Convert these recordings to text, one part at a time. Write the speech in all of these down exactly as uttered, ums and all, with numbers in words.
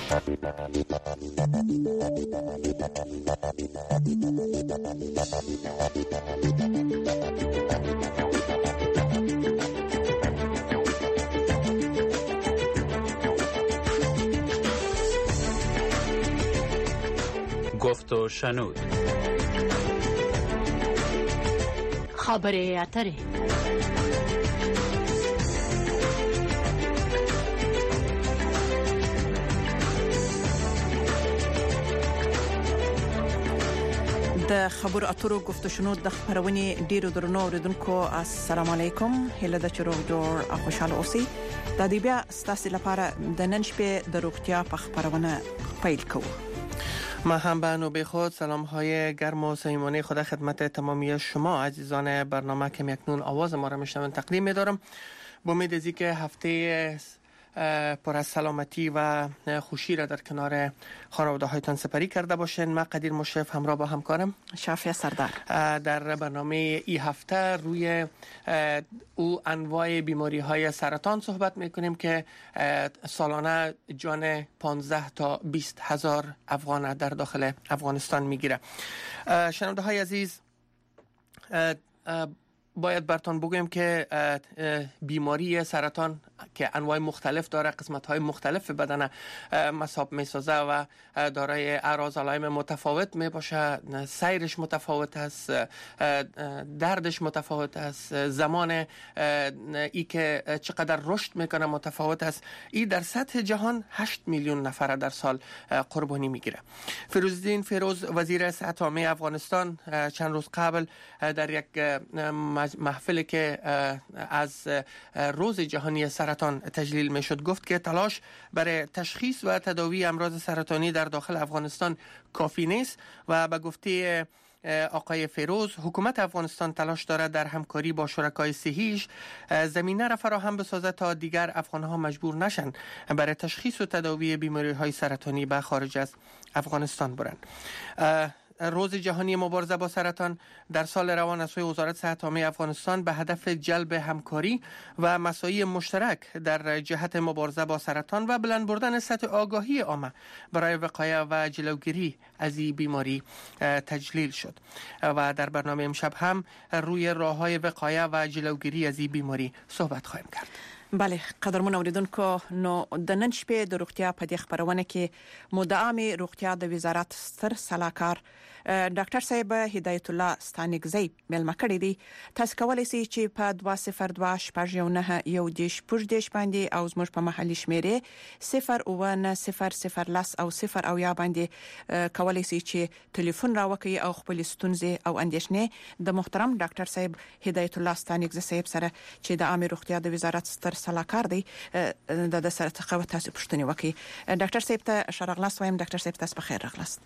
گفت و شنود. خبره اتره. د خبرو اترو گفت و شنود د خبرونې ډیرو درنو اوریدونکو السلام علیکم. هله د چروغ جوړ او خوشاله اوسئ. د دې بیا ستاسو لپاره د نن شپې د روغتیا په خبرونه پیل کوو. ما هم به نوبه خود سلام های گرم و صمیمانه خود خدمت تمامی شما عزیزان برنامه که اکنون آواز ما را میشنوند تقدیم می‌دارم. با امید از اینکه هفته پر از سلامتی و خوشی را در کنار خانواده هایتان سپری کرده باشین. من قدیر مشرف همراه با همکارم شافیه سردار در برنامه ای هفته روی او انواع بیماری های سرطان صحبت میکنیم که سالانه جان پانزده تا بیست هزار افغان در داخل افغانستان میگیره. شنونده های عزیز، باید براتون بگویم که بیماری سرطان که انواع مختلف داره، قسمت‌های مختلف بدن مصاب می‌سازه و دارای اعراض علائم متفاوت میباشه. سیرش متفاوت است، دردش متفاوت است، زمان ای که چقدر رشد میکنه متفاوت است. ای در سطح جهان هشت میلیون نفر در سال قربانی میگیره. فیروزالدین فیروز وزیر صحت عامه افغانستان چند روز قبل در یک محفلی که از روز جهانی سرطان تجلیل می شد گفت که تلاش برای تشخیص و تداوی امراض سرطانی در داخل افغانستان کافی نیست و به گفته آقای فیروز حکومت افغانستان تلاش دارد در همکاری با شرکای صحیش زمینه را فراهم بسازد تا دیگر افغانها مجبور نشن برای تشخیص و تداوی بیماری های سرطانی به خارج از افغانستان برند. روز جهانی مبارزه با سرطان در سال روان از سوی وزارت صحت عامه افغانستان به هدف جلب همکاری و مساعی مشترک در جهت مبارزه با سرطان و بلند بردن سطح آگاهی عامه برای وقایع و جلوگیری از این بیماری تجلیل شد و در برنامه امشب هم روی راه‌های وقایع و جلوگیری از این بیماری صحبت خواهیم کرد. بله قدرمن اوریدونکو، نو د نن شپې د روغتیا په دې خبرونه کې مدام روغتیا د وزارت ستر صلاحکار ډاکټر صاحب هدایت الله ستانګزی ملما کړی دی. تاسو کولای شئ چې په دوه صفر دوه شپږ یو نه یو دیش پوج دیش باندې او زموږ په محلي شمیرې صفر او نه صفر صفر لاس او صفر او یا باندې کولای شئ چې ټلیفون راوکړئ او خپل ستونزې او اندیشنې د محترم ډاکټر صاحب هدایت الله ستانګزی صاحب سره چې د عامه روغتیا د وزارت ستر صلاحکار دی د سره تقوی تاسو پوښتنه وکړي. ډاکټر صاحب ته شرغلاس وایم. ډاکټر صاحب تاسو بخیر راغلاست.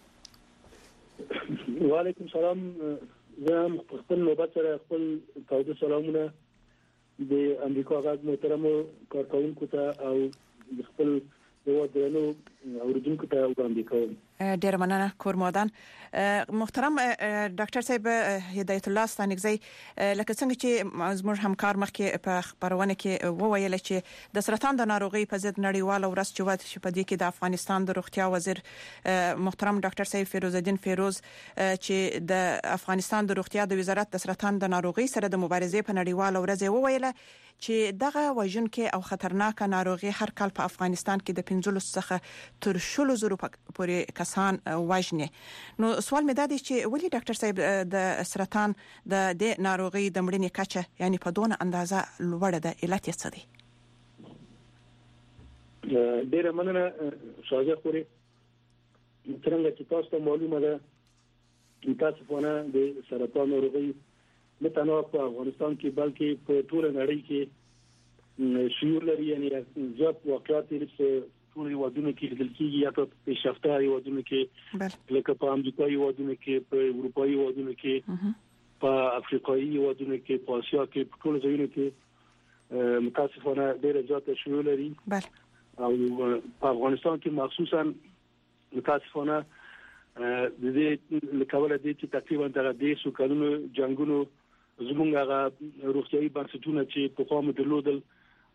وعلیکم السلام. زه هم خپل نوبت سره خپل تاسو سلامونه د امریکا غږ محترم کارکونکو ته او خپل ودانو اوریدونکو ته وړاندې کوم. ډیر مننه کورمادان. محترم ډاکټر صاحب هدایت الله ستانګزی، لکه څنګه چې زموږ همکار مخکې په خبرونه کې وویل چې د سرطان د ناروغي په ضد نړیواله ورځ چې وات په دې کې د افغانستان د روغتیا وزیر محترم ډاکټر صاحب فیروزالدین فیروز چې د افغانستان د روغتیا د وزارت د سرطان د ناروغي سره د مبارزې په نړیواله ورځ وویل چې دغه وژونکې او خطرناک ناروغي هر کال په افغانستان کې د پنځلس څخه تر شلو زرو پورې کسان وژني. نو سوال مې دا دی چې ولې ډاکټر صاحب د سرطان د دې ناروغي د مړینې کچه یعنی په دونه اندازه لوړه ده؟ علت یې څه دی؟ ډیره مننه شاهزاده خوري. څنګه چې تاسو ته معلومه ده متاسفانه د سرطان ناروغي نه تنها په افغانستان کې بلکې په ټول نړۍ کې شیوع لري، یعنی زیات واقعات لري ټول هیوادونو کې لیدل کېږي، یا په پیشرفته هیوادونو کې لکه په امریکایي هیوادونو کې، په اروپایي هیوادونو کې، په افریقایي هیوادونو کې، په اسیا کې، په ټول ځایونو کې متاسفانه ډېر زیات شیوع لري. او په افغانستان کې مخصوصا متاسفانه د دې لکواله دي چې تقریبا دغه د سوکانونو جنگونو زمونږ هغه روغتيایي بنسټونه چې په قوم درلودل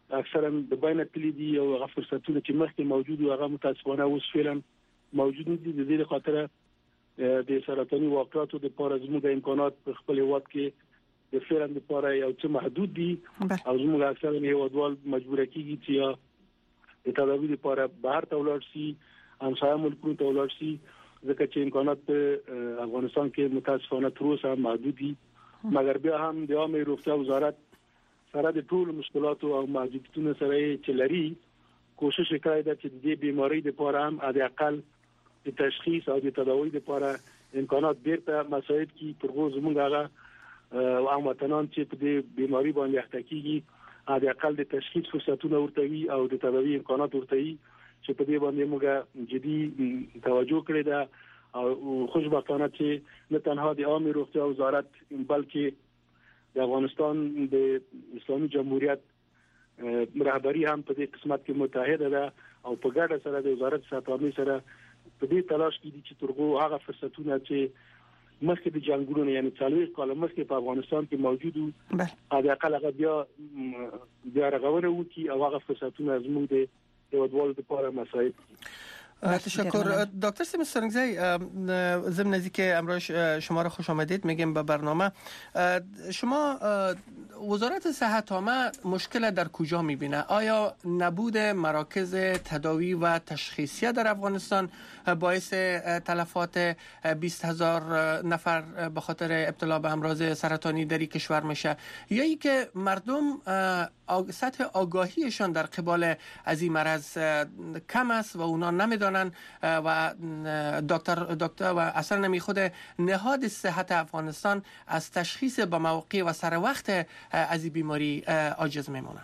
اکثرا د بین تلدي او هغه فرصتونه چې مخکې موجود او هغه متاسفانه اوس فعلا موجود دي. د دې خاطر د سرطاني واقعاتو د لپاره زموږ امکانات په خپل هیواد کې د فعلا د لپاره یو څه محدود دي او زموږ اکثرا هیوادوال مجبور کیږي چې د تداوی لپاره بهر ته ولاړ شي، همسایه ملکونو ته ولاړ شي، ځکه چې امکانات په افغانستان کې متاسفانه تر اوسه محدود دي. مګر بیا هم د عامه روغتیا وزارت سره د ټول مشکلاتو او محدودیتونو سره چې لري کوشش کوي چې د دې بیماری لپاره هم د اقل د تشخیص او د تداوی لپاره امکانات بیرته مساعد کی پرغو زمونږ هغه او هموطنان چې په دې بیماری باندې اخته کیږي د اقل د تشخیص فرصتونه ورته وي او د تداوی امکانات ورته وي چې په دې باندې موږ جدي توجه کړی دا او خوشبختانه چې نه تنها د عامه روغتیا وزارت بلکې د افغانستان د اسلامي جمهوریت رهبری هم په دې قسمت کې متحده ده او په ګډه سره د وزارت ساتنې سره په دې تلاش کې دي چې ترغو هغه فرصتونه چې مخکې د جنگونو یعنی څلوي کال مخکې په افغانستان کې موجود وو هغه اقل هغه بیا بیا رغونه وکي او هغه فرصتونه زموږ د هیوادوالو لپاره مساعد دي. تشکر دکتر سیمون سرنگزی. ضمن از اینکه امروز شما را خوش آمدید میگیم به برنامه، شما وزارت صحت عامه مشکل در کجا میبینه؟ آیا نبود مراکز تداوی و تشخیصیه در افغانستان باعث تلفات بیست هزار نفر به خاطر ابتلا به امراض سرطانی در کشور میشه، یا ای که مردم سطح آگاهیشان در قبال از این مرض کم است و اونا نمیدانن و دکتر دکتر و اصلا نمی خود نهاد صحت افغانستان از تشخیص با موقع و سر وقت از این بیماری عاجز میمونه؟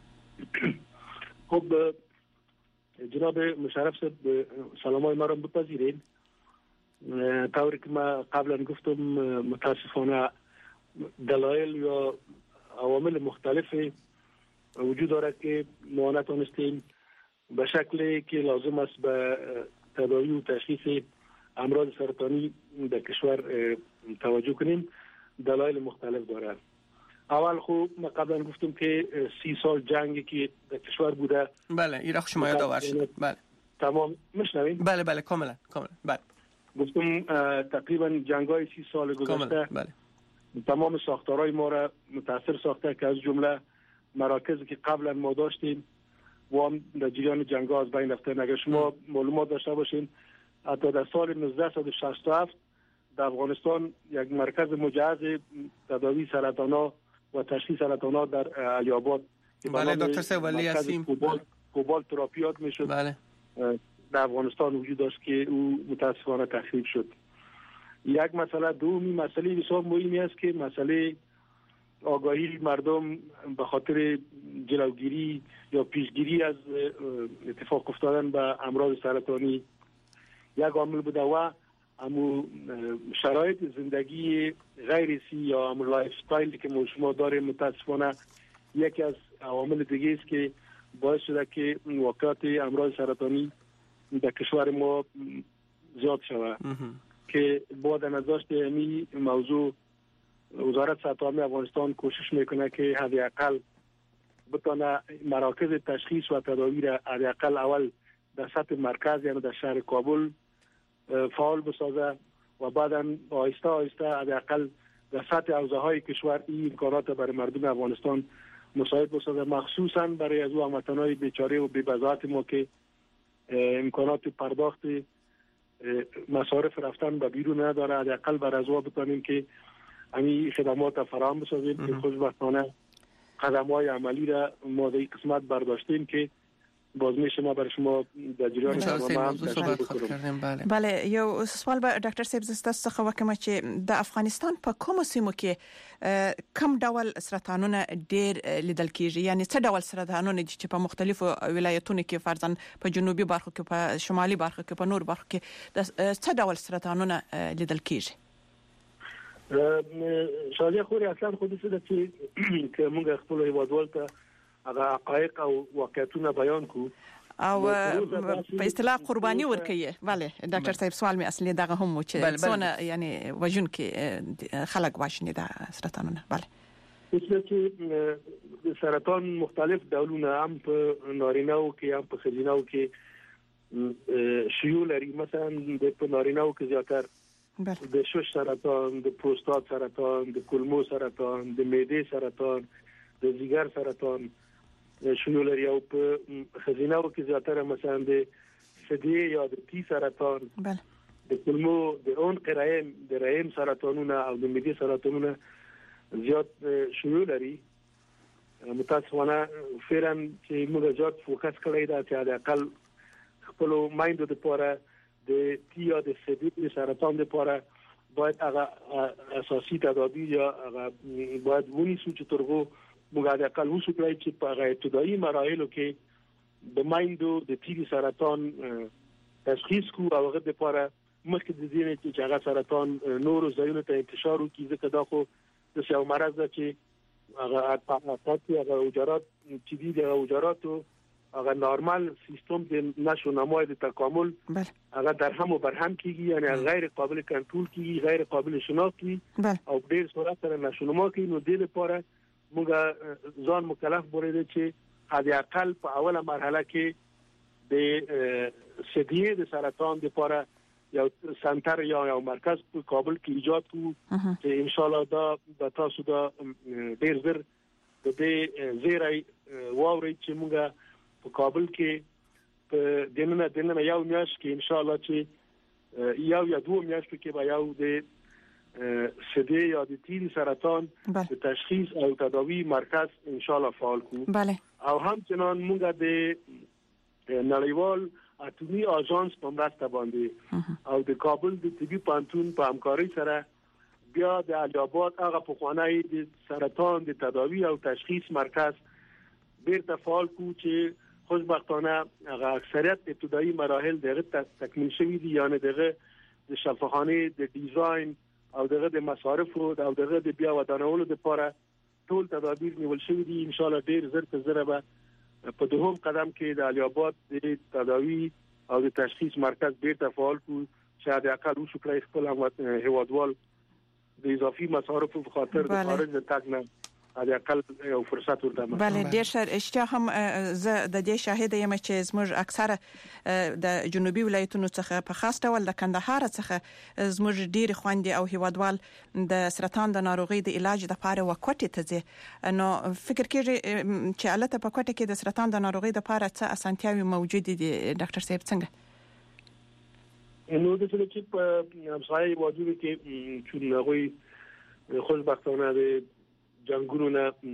خب جناب مشرف صاحب سلامای ما را بپذیرید. طوری که ما قبلا گفتم متاسفانه دلایل یا عوامل مختلفی وجود دارد که ما نتونستیم به شکلی که لازم است به تداوی و تشخیص امراض سرطانی در کشور توجه کنیم. دلایل مختلف دارد. اول خوب ما قبلا گفتم که سی سال جنگی که در کشور بوده. بله این را شما یادآور شد. بله تمام میشنوید؟ بله بله کاملا کاملا بله. گفتم تقریبا جنگ‌های سی سال گذشته بله. تمام ساختارهای ما را متاثر ساخته که از جمله مراکزی که قبلا ما داشتیم و هم در جریان جنگ‌ها از بین رفته. اگر شما معلومات داشته باشین حتی در سال نوزده شصت و هفت در افغانستان یک مرکز مجهز تداوی سرطان‌ها و تشخیص سرطان‌ها در علی آباد بله دکتر سوالی هستیم کوبالت کوبالت تراپیات میشد بله در افغانستان وجود داشت که او متاسفانه تخریب شد. یک مسئله دومی مسئله بسیار مهمی است که مسئله آگاهی مردم به خاطر جلوگیری یا پیشگیری از اتفاق افتادن به امراض سرطانی یک عامل بوده و امو شرایط زندگی غیر سی یا امو لایف استایل که ما شما داریم متاسفانه یکی از عوامل دیگه است که باعث شده که واقعات امراض سرطانی در کشور ما زیاد شود که با در نظر داشت این موضوع وزارت صحت عامه افغانستان کوشش میکنه که حداقل بتونه مراکز تشخیص و تداوی را حداقل اول در سطح مرکز یعنی در شهر کابل فعال بسازه و بعدا آهسته آهسته حداقل در سطح حوزه‌های کشور این امکانات برای مردم افغانستان مساعد بسازه، مخصوصا برای از او هموطنان بیچاره و بی‌بضاعت ما که امکانات پرداخت مصارف رفتن به بیرون نداره. حداقل بر از او بتونیم که همین خدمات فراهم بسازیم که خوشبختانه قدم‌های عملی را ما در این قسمت برداشتیم که بازمیش ما برای شما در جریان برنامه صحبت کردیم. بله بله یو سوال به ډاکټر صاحب زسته څخه وکم چې د افغانستان په کوم سیمو کې کم ډول سرطانونه ډیر لیدل کیږي، یعنی څه ډول سرطانونه چې په مختلفو ولایتونو کې فرضاً په جنوبي برخو کې په شمالي برخو کې په نور برخو کې څه ډول سرطانونه لیدل کیږي؟ شاید خوري اصلا خودی څه چې که موږ خپل هیوادوال ته هغه حقایق او واقعیتونه بیان کو او په اصطلاح قرباني ورکوي. بله ډاکټر صاحب سوال می اصلي دغه هم چې څونه یعنی وژن کې خلک واشني د سرطانونه. بله مثل که سرطان مختلف ډولونه هم په نارینه‌و کې هم په ښځینه‌و کې شیوع لري. مثلا د په نارینه‌و کې زیاتره د شش سرطان، د پروستات سرطان، د کولمو سرطان، د معدې سرطان، د ځیګر سرطان شیوع لري. او په ښځینه‌و کې زیاتره مثلا د ثدي یا د تی سرطان، د کولمو د عنق رحم، د رحم سرطانونه او د معدې سرطانونه زیات شیوع لري. متاسفانه فعلا چې موږ زیات فوکس کړی دا چې د اقل خپل مایندو لپاره د تی یا د ثدي سرطان لپاره باید هغه اساسي تدابیر یا هغه باید ونیسو چې ترغو موږ د اقل وسو کړی چې په هغه ابتدایي مراحلو کې د مایندو د تی سرطان تشخیص کو او هغه لپاره مخکې د دې چې هغه سرطان نور ځایونو ته انتشار وکړي، ځکه دا خو د یو مرض ده چې هغه پاتې هغه وجرات چې دي د وجراتو هغه نورمال سیستم د نشو نمای د تکامل هغه در هم و بر هم کیږي، یعنی غیر قابل کنټرول کیږي، غیر قابل شناخت کیږي او ډیر سرعت سره نشو نما کوي. نو د لپاره موږ ځان مکلف بولې چې حد اقل په اوله مرحله کې د ثدي د سرطان لپاره یو سنټر یا یو مرکز په کابل کې ایجاد کوو چې ان شاء الله دا د تاسو دا ډیر زر د دې زیرای واوري چې موږ په کابل کې په دننه دننه یو میاشت کې ان شاء الله چې یو یا دوه میاشتې کې به یو د ثدي یا د تی سرطان د تشخیص او تداوی مرکز ان شاء الله فعال کوو. او همچنان موږ د نړیوال اتمی آژانس په مرسته باندې او د کابل د طبي پانتون په همکاري سره بیا د علي آباد هغه پخوانی د سرطان د تداوی او تشخیص مرکز بیرته فعال کو چې خوشبختانه هغه اکثریت ابتدایي مراحل دغه تکمیل شوی دي، یعنی دغه د شفاخانه د ډیزاین او دغه د مصارف او دغه د بیا ودانولو لپاره ټول تدابیر نیول شوی دي. ان شاء الله ډیر زر ته زر به په دوهم قدم کې د علي آباد د تداوی او د تشخیص مرکز بیرته فعال کو چې د اقل وشو کړی خپل هیوادوال د اضافي مصارف په خاطر د خارج د تاګ نه د اقل یو فرصت ورته مخ. بله ډیر ښه. اشتیا هم زه د دې شاهد یم چې زموږ اکثره د جنوبي ولایتونو څخه په خاص ډول د کندهار څخه زموږ ډیر خويندې او هیوادوال د سرطان د ناروغي د علاج لپاره وکټ ته ځي. نو فکر کېږي چې البته په کوټه کې د سرطان د ناروغي لپاره څه اسانتیاوي موجود دي ډاکټر صاحب څنګه؟ نو د څه چې په همسایه واجب کې چې هغه خوشبختانه د جنګونو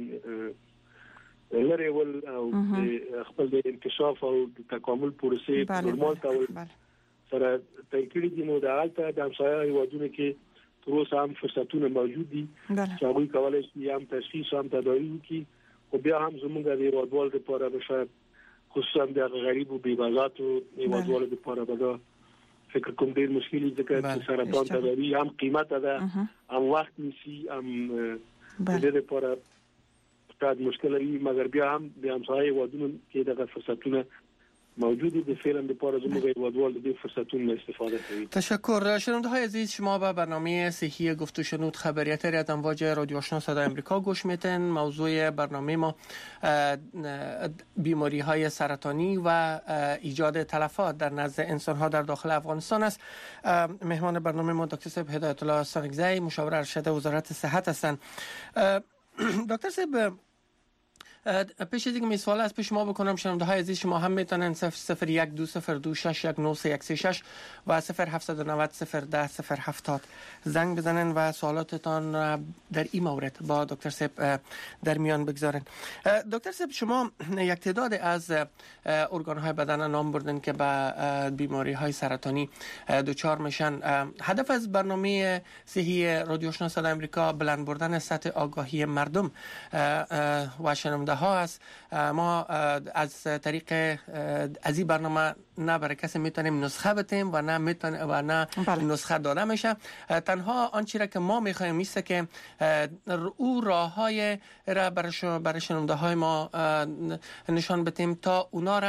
نه لري ول او خپل د انکشاف او د تکامل پروسې نورمال تاول سره تکړه دي. نو د حالت د همسایه هیوادونو کې تر اوسه هم فرصتونه موجود دي چې هغه کولای شي هم تشخیص هم تداوی وکړي. خو بیا هم زموږ د هیوادوال لپاره بشه خصوصا د غریب او بی‌بازاتو هیوادوال لپاره به فکر کوم ډیر مشکل دي چې سرطان تداوی هم قیمت ده، هم وخت نیسي، هم د دې لپاره ستاد مشکل وي، مګر بیا هم د همسایه وادونو کې دغه فرصتونه موجود دي. فعلا لپاره زموږ هیوادوال د فرصتونو استفاده کوي. تشکر. شنونده‌های عزیز، شما به برنامه صحی گفت و شنود خبریت از امواج رادیو آشنا صدای آمریکا گوش میتین. موضوع برنامه ما بیماری‌های سرطانی و ایجاد تلفات در نزد انسان‌ها در داخل افغانستان است. مهمان برنامه ما دکتر صاحب هدایت الله سانگزی، مشاور ارشد وزارت صحت هستند. دکتر صاحب، پیش از اینکه می سوال از پیش ما بکنم، شنونده های عزیز شما هم میتونن صفر یک دو صفر دو شش یک نه سه یک سه شش و صفر هفت نه صفر صفر ده صفر هفتاد زنگ بزنن و سوالاتتان در این مورد با دکتر صاحب در میان بگذارن. دکتر صاحب، شما یک تعداد از ارگان های بدن نام بردن که به بیماری های سرطانی دچار میشن. هدف از برنامه صحی رادیو آشنا صدای آمریکا بلند بردن سطح آگاهی مردم و شنونده ها است. ما از طریق از این برنامه نه برای کسی میتونیم نسخه بدیم و نه میتونه و نه بله. نسخه داده میشه. تنها آنچه را که ما میخوایم میسته که او راههای را برای شنونده های ما نشان بدیم تا اونا را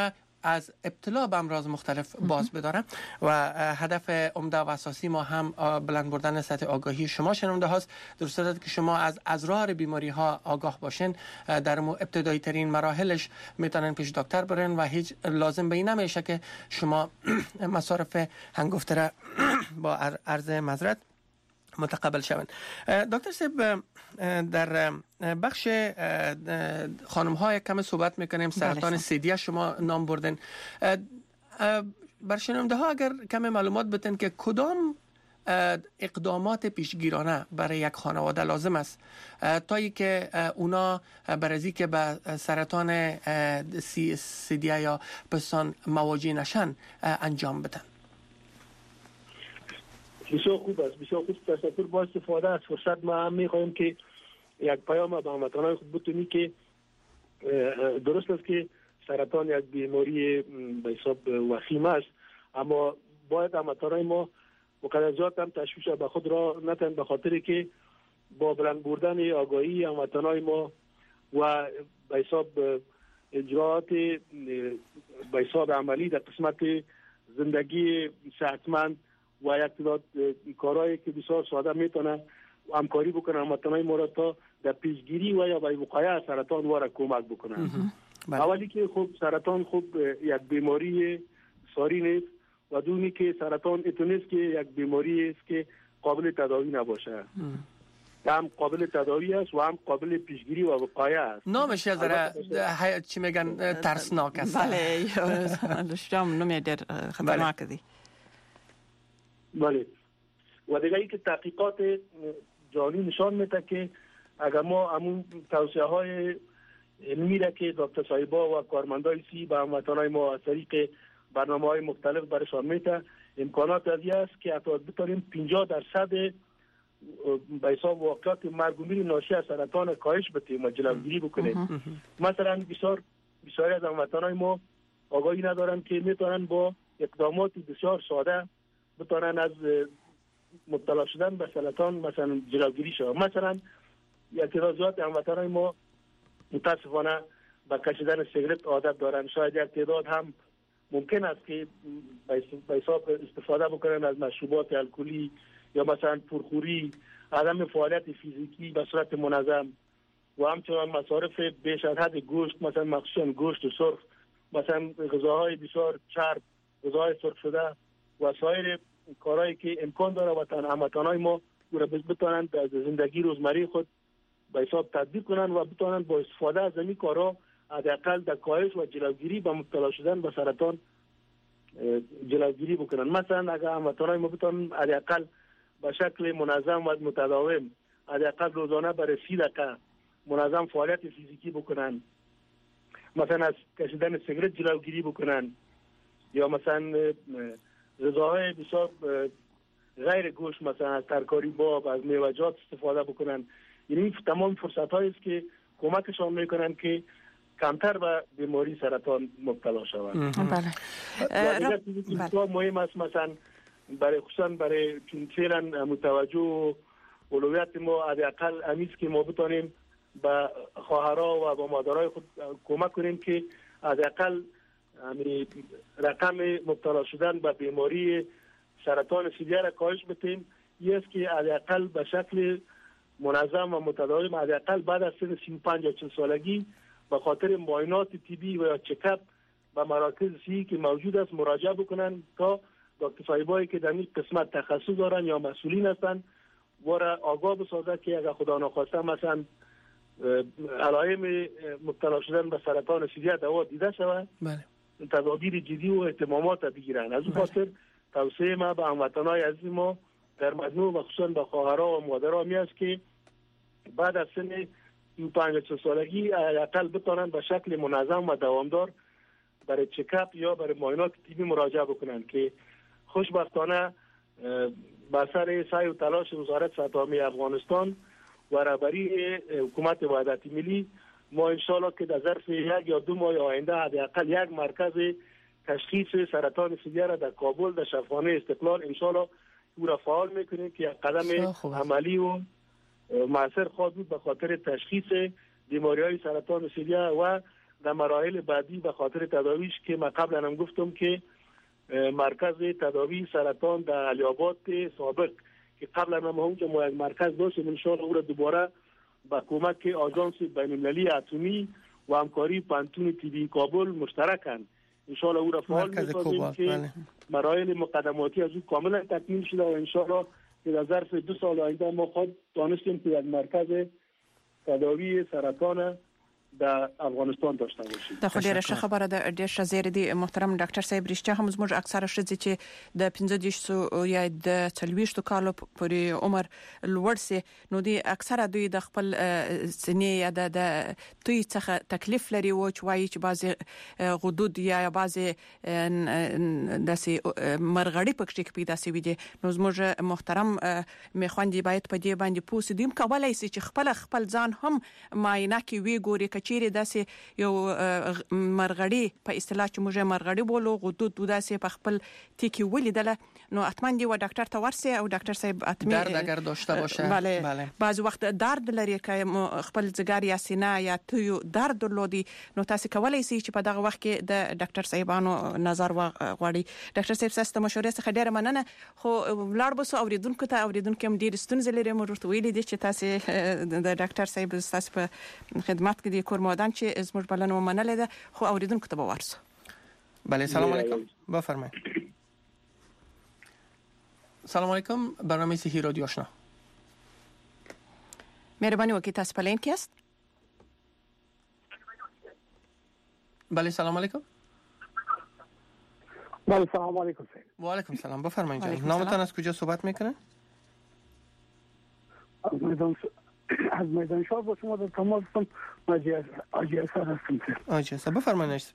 از ابتلا به امراض مختلف باز بداره و هدف عمده و اساسی ما هم بلند بردن سطح آگاهی شما شنونده هاست. درست است که شما از ازرار بیماری ها آگاه باشین، در ابتدایی ترین مراحلش میتونن پیش دکتر برن و هیچ لازم به این نمیشه که شما مصارف هنگفته را با عرض معذرت متقبل شوند. دکتر صاحب، در بخش خانم های کم صحبت میکنیم سرطان سیدی شما نام بردن. بر شنونده ها اگر کم معلومات بدن که کدام اقدامات پیشگیرانه برای یک خانواده لازم است تا ای که اونا برای که به سرطان سیدی یا پستان مواجه نشن انجام بدن؟ بسیار خوب است، بسیار خوب. تشکر. با استفاده از فرصت ما هم میخوایم که یک پیام به هموطنان خود بتونی که درست است که سرطان یک بیماری به حساب وخیم است، اما باید هموطنان ما مقدرات هم تشویش به خود را نتن، به خاطر که با بلند بردن آگاهی هموطنان ما و به حساب اجراعات به حساب عملی در قسمت زندگی صحتمند و یک تعداد کارهایی که بسیار ساده میتونه همکاری بکنه هموطنان ما را تا در پیشگیری و یا به وقایع از سرطان واره کمک بکنه. اولی که خب سرطان خب یک بیماری ساری نیست و دومی که سرطان اتو نیست که یک بیماری است که قابل تداوی نباشه. هم قابل تداوی است و هم قابل پیشگیری و وقایع است. نامش از ذره چی میگن ترسناک است. بله، شام نمی در خطرناک دی. بله. و دیگه ای که تحقیقات جهانی نشان میده که اگر ما همون توصیه های علمی را که دکتر صاحبا و کارمندای سی به هموطنان ما از طریق برنامه های مختلف برشان میده، امکانات از است که حتی بتونیم پنجاه درصد به حساب واقعات مرگ و میر ناشی از سرطان کاهش بدیم و جلوگیری بکنیم. مثلا بسیار بسیاری از هموطنان ما آگاهی ندارن که میتونن با اقدامات بسیار ساده بتونن از مبتلا شدن به سرطان مثلا جلوگیری شود. مثلا اعتراضات هموطنان ما متاسفانه به کشیدن سیگرت عادت دارن، شاید یک تعداد هم ممکن است که به حساب استفاده بکنن از مشروبات الکلی یا مثلا پرخوری، عدم فعالیت فیزیکی به صورت منظم و همچنان مصارف بیش از حد گوشت، مثلا مخصوصا گوشت سرخ، مثلا غذاهای بسیار چرب، غذاهای سرخ شده و سایر کارهایی که امکان داره وطن هموطنان ما بتوانند در زندگی روزمره خود به حساب تطبیق کنند و بتوانند با استفاده از این کارها حداقل در کاهش و جلوگیری به مبتلا شدن به سرطان جلوگیری بکنند. مثلا اگر هموطنان ما بتوانند حداقل به شکل منظم و متداوم حداقل روزانه برای سی دقیقه منظم فعالیت فیزیکی بکنند، مثلا از کشیدن سیگرت جلوگیری بکنند یا مثلا غذاهای بسیار غیر گوشت مثلا از ترکاری باب، از میوه‌جات استفاده بکنن. یعنی تمام فرصت هایی است که کمکشان میکنن که کمتر به بیماری سرطان مبتلا شوند. بله. بسیار مهم است مثلا برای خصوصا برای چون فعلا متوجه و اولویت ما حداقل امیست که ما بتونیم به خواهرها و با مادرای خود کمک کنیم که حداقل یعنی رقم مبتلا شدن به بیماری سرطان سیدی را کاهش بدیم. یه است که حداقل به شکل منظم و متداوم حداقل بعد از سن سی و پنج یا چهل سالگی به خاطر معاینات طبی و یا چکاپ به مراکز صحی که موجود است مراجعه بکنن تا دکتر صاحبایی که در این قسمت تخصص دارن یا مسئولین هستن و را آگاه بسازد که اگر خدا نخواسته مثلا علائم مبتلا شدن به سرطان سیدی دوا دیده شود، بله، تدابیر جدی و اهتمامات بگیرن. از اون خاطر توصیه ما به هموطنان عزیز ما در مجموع و خصوصا به خواهرها و مادرها می است که بعد از سن سی و پنج سالگی حداقل بتوانند به شکل منظم و دوامدار برای چکاپ یا برای معاینات طبی مراجعه بکنند که خوشبختانه به اثر سعی و تلاش وزارت صحت عامه افغانستان و رهبری حکومت وحدت ملی ما انشالله که در ظرف یک یا دو ماه آینده حداقل یک مرکز تشخیص سرطان سیدی را در کابل در شفاخانه استقلال انشالله او را فعال میکنیم که یک قدم عملی و مؤثر خواهد بود به خاطر تشخیص بیماری های سرطان سیدی و در مراحل بعدی به خاطر تداویش که من قبلا هم گفتم که مرکز تداوی سرطان در علی آباد سابق که قبلا هم اونجا ما یک مرکز داشتیم، ان شاء الله او را دوباره با کمک آژانس بین‌المللی اتمی و همکاری پانتون تیبی کابل مشترکاً ان شاء الله او را فعال می‌سازیم که بله. مراحل مقدماتی از او کاملا تکمیل شده و ان شاء الله در ظرف دو سال آینده ما خود دانستیم که یک مرکز تداوی سرطان در افغانستان داشته باشیم. د خو ډیره ښه خبره ده. ډیر ښه زیری دی محترم ډاکټر صاحب. رښتیا هم زموږ اکثره ښځې چې د پنځه دېرشو یا د څلوېښتو کالو پورې عمر لوړ سي نو دی اکثره دوی د خپل سنې یا د توی څخه تکلیف لري او چې وایي چې بعضي غدود یا بعضي داسې مرغړی پکې پیدا شي دي. نو زموږ محترم میخواندي باید په دې باندې پوسیدیم کولای شي چې خپل خپل ځان هم معاینه کې وی ګوري چیرې داسې یو مرغړی په اصطلاح چې موږ مرغړی بولو غدود داسې په خپل تیکی ولیدله نو اتمن دی و ډاکټر ته ورسي او ډاکټر صاحب اتمن درد اگر داشته باشه بله, بله. بعض وخت درد لري که خپل ځګر یا سینه یا تویو درد درلودي نو تاسو کولای شئ چې په دغه وخت کې د ډاکټر صاحبانو نظر وغواړي. ډاکټر صاحب تاسو ته مشورې څخه ډیره مننه. خو لاړ بسو اوریدونکو ته اوریدونکو هم ډیر ستونزې لري مو ورته ویلي دي چې تاسو د ډاکټر صاحب تاسو په خدمت کې د کورمودان چې زموږ بلنه ومنلې ده خو اوریدونکو ته به ورسو. بله سلام علیکم بفرمایید. سلام علیکم برنامه صحی رادیو آشنا. مهربانی وکړئ تاسو په لین کې یاست. بله سلام علیکم. بله سلام علیکم. و علیکم سلام بفرمایید جناب. نامتان از کجا صحبت میکنه؟ از میدان از میدان شاه با شما در تماس هستم. آجی اصر هستم. آجی اصر بفرمایید.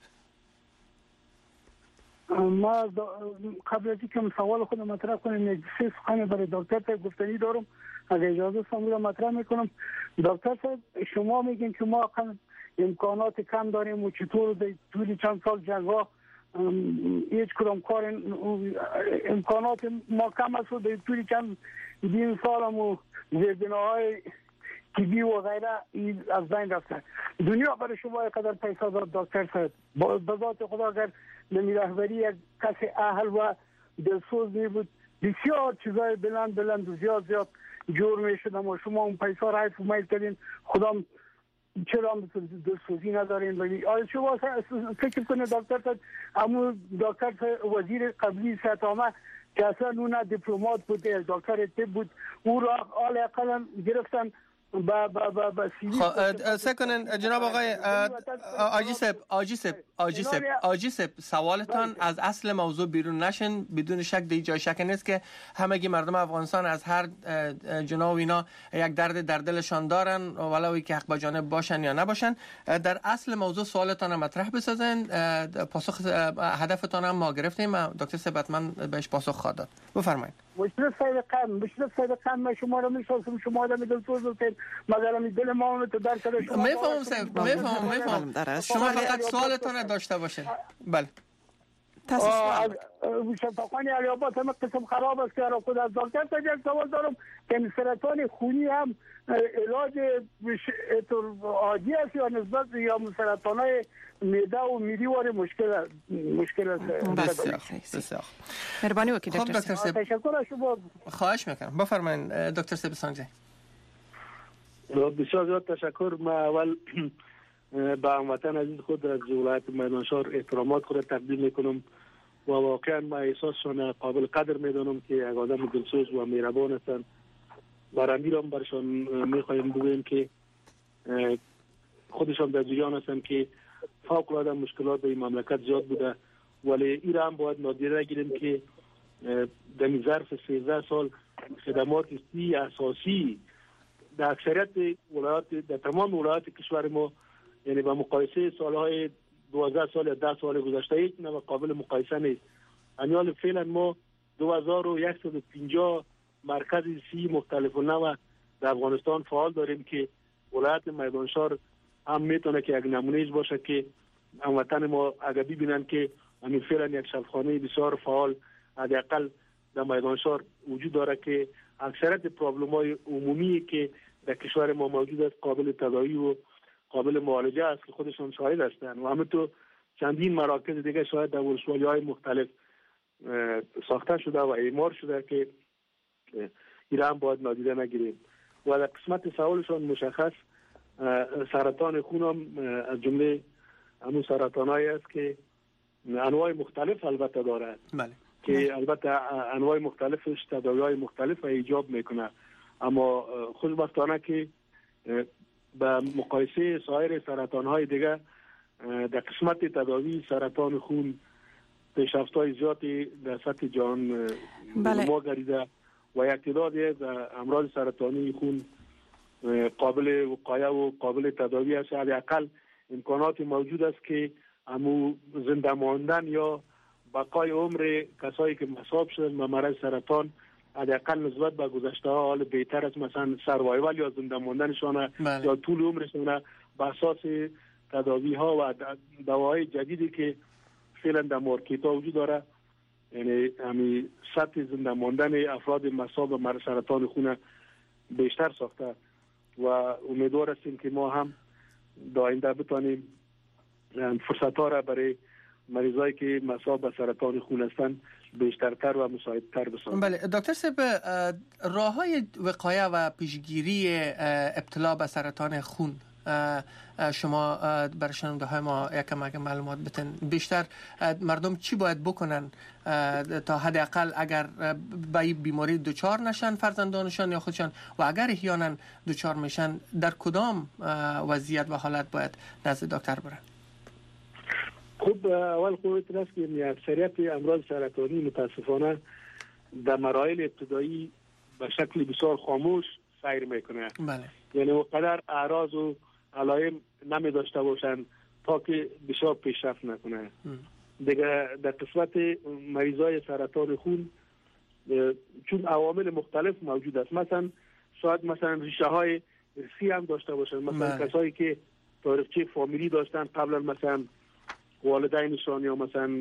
ما قبل از اینکه سوال خودم مطرح کنم یک سه سخن برای دکتر صاحب گفتنی دارم. اگه اجازه سامون رو مطرح میکنم. دکتر صاحب شما میگین که ما امکانات کم داریم و چطور در طول چند سال جزا هیچ کدام کار امکانات ما کم است و در طول چند دین سال و زیربناهای طبی و غیره از بین رفته. دنیا برای شما اینقدر پیسه داد دکتر صاحب. به ذات خدا اگر نمی رهبری یک کسی اهل و دلسوز می بود بسیار چیزای بلند بلند و زیاد زیاد جور می شد اما شما اون پیسه را حیف میل کردین. خدا چرا دلسوزی ندارین؟ ولی آیا شما فکر کنید دکتر صاحب امو دکتر وزیر قبلی صحت عامه که اصلا اون دیپلمات بود دکتر طب بود او را آل اقلا گرفتن با با با با خب سکنن جناب آقای آجی صاحب آجی صاحب آجی صاحب آجی صاحب سوالتان از اصل موضوع بیرون نشن. بدون شک دی جای شک نیست که همگی مردم افغانستان از هر جناب اینا یک درد در دلشان دارن ولو که حق با جانب باشن یا نباشن. در اصل موضوع سوالتان مطرح بسازن. پاسخ هدفتان هم ما گرفتیم. دکتر صاحب حتما بهش پاسخ خواهد داد. بفرمایید. مشکل سایر قم مشکل سایر قم ما شما رو میشناسم شما آدم دلسوز هستید مگر می دل ما تو در کده شما میفهمم صاحب میفهمم میفهمم شما فقط سوالتون داشته باشین. بله تاسو شفاخانه علی آباد هم قسم خراب است که را خود از دکتر تا یک سوال دارم که سرطان خونی هم علاج عادی است یا نسبت یا سرطانای معده و میری واره مشکل مشکل است. بسیار بسیار مهربانی وکیل دکتر صاحب. تشکر از شما. خواهش میکنم. بفرمایید دکتر صاحب سانجی. بسیار زیاد تشکر. ما اول به هموطن عزیز خود از ولایت میدانشهر احترامات خود تقدیم میکنم و واقعا ما احساسشان قابل قدر میدانم که یک آدم دلسوز و مهربان هستند. برای هم برشان میخوایم بگویم که خودشان در جریان هستند که فوق العاده مشکلات در این مملکت زیاد بوده ولی این هم باید نادیده گیریم که در این ظرف سیزده سال خدمات سی اساسی در اکثریت ولایات در تمام ولایات کشور ما یعنی با مقایسه سالهای دوازده سال یا ده سال گذشته هیچ نوع قابل مقایسه نیست. انیال فعلا ما دو هزار و صد و پنجاه مرکز سی مختلف النوع در افغانستان فعال داریم که ولایت میدانشهر هم میتونه که یک نمونهش باشه که هموطن ما اگر ببینن که همین فعلا یک شفاخانه بسیار فعال حداقل در میدانشهر وجود داره که اکثریت پرابلم‌های عمومی که در کشور ما موجود است قابل تداوی و قابل معالجه است که خودشان شاهد هستند و همینطور چندین مراکز دیگه شاید در ولسوالی‌های مختلف ساخته شده و اعمار شده که ایران باید نادیده نگیریم. و در قسمت سوالشان مشخص سرطان خون هم از جمله همون سرطان‌هایی است که انواع مختلف البته دارد. بله. که البته انواع مختلفش تداوی‌های مختلف ایجاب میکنه، اما خوشبختانه که به مقایسه سایر سرطان‌های دیگه در قسمت تداوی سرطان خون پیشرفت‌های زیادی در سطح جهان ما گریده و یک تعدادی در امراض سرطانی خون قابل وقایه و قابل تداوی است. حداقل امکانات موجود است که همو زنده ماندن یا بقای عمر کسایی که مصاب شدن به مرض سرطان حداقل نسبت به گذشته ها حال بهتر است، مثلا سروایوال یا زنده ماندنشان یا طول عمرشان به اساس تداوی ها و دواهای جدیدی که فعلا در مارکت ها وجود داره، یعنی همین سطح زنده ماندن افراد مصاب به مرض سرطان خون بیشتر ساخته و امیدوار هستیم که ما هم در آینده بتانیم فرصت ها را برای مریضایی که مصاب به سرطان خون هستند بیشترتر و مساعدتر بسازیم. بله دکتر صاحب، راه‌های وقایه و پیشگیری ابتلا به سرطان خون شما برای شنونده های ما یکم اگه معلومات بتن، بیشتر مردم چی باید بکنن تا حداقل اگر به بیماری دچار نشن فرزندانشان یا خودشان و اگر احیانا دچار میشن در کدام وضعیت و حالت باید نزد دکتر برن؟ خب اول خودت راست که اکثریت امراض سرطانی متاسفانه در مراحل ابتدایی به شکل بسیار خاموش سیر میکنه. بله. یعنی اونقدر اعراض و علائم نمی داشته باشن تا که بسیار پیشرفت نکنه. دیگه در قسمت مریضای سرطان خون چون عوامل مختلف موجود است، مثلا شاید مثلا ریشه های ارثی هم داشته باشن، مثلا بله. کسایی که تاریخچه فامیلی داشتن قبلا، مثلا والدینشان یا مثلا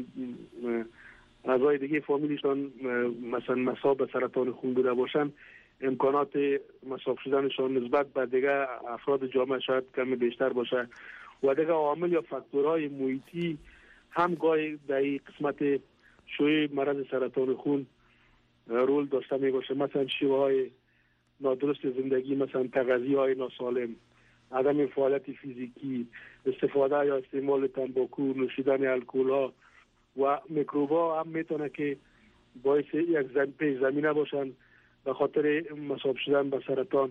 اعضای دیگه فامیلیشان مثلا مصاب به سرطان خون بوده باشن، امکانات مصاب شدنشان نسبت به دیگه افراد جامعه شاید کمی بیشتر باشه و دیگه عوامل یا فاکتورهای محیطی هم گاهی در این قسمت شیوع مرض سرطان خون رول داشته می باشه، مثلا شیوه های نادرست زندگی، مثلا تغذیه های ناسالم، عدم فعالیت فیزیکی، استفاده یا استعمال تنباکو، نوشیدن الکل ها و میکروب ها هم میتونه که باعث یک زن پیش زمینه باشن به خاطر مصاب شدن به سرطان.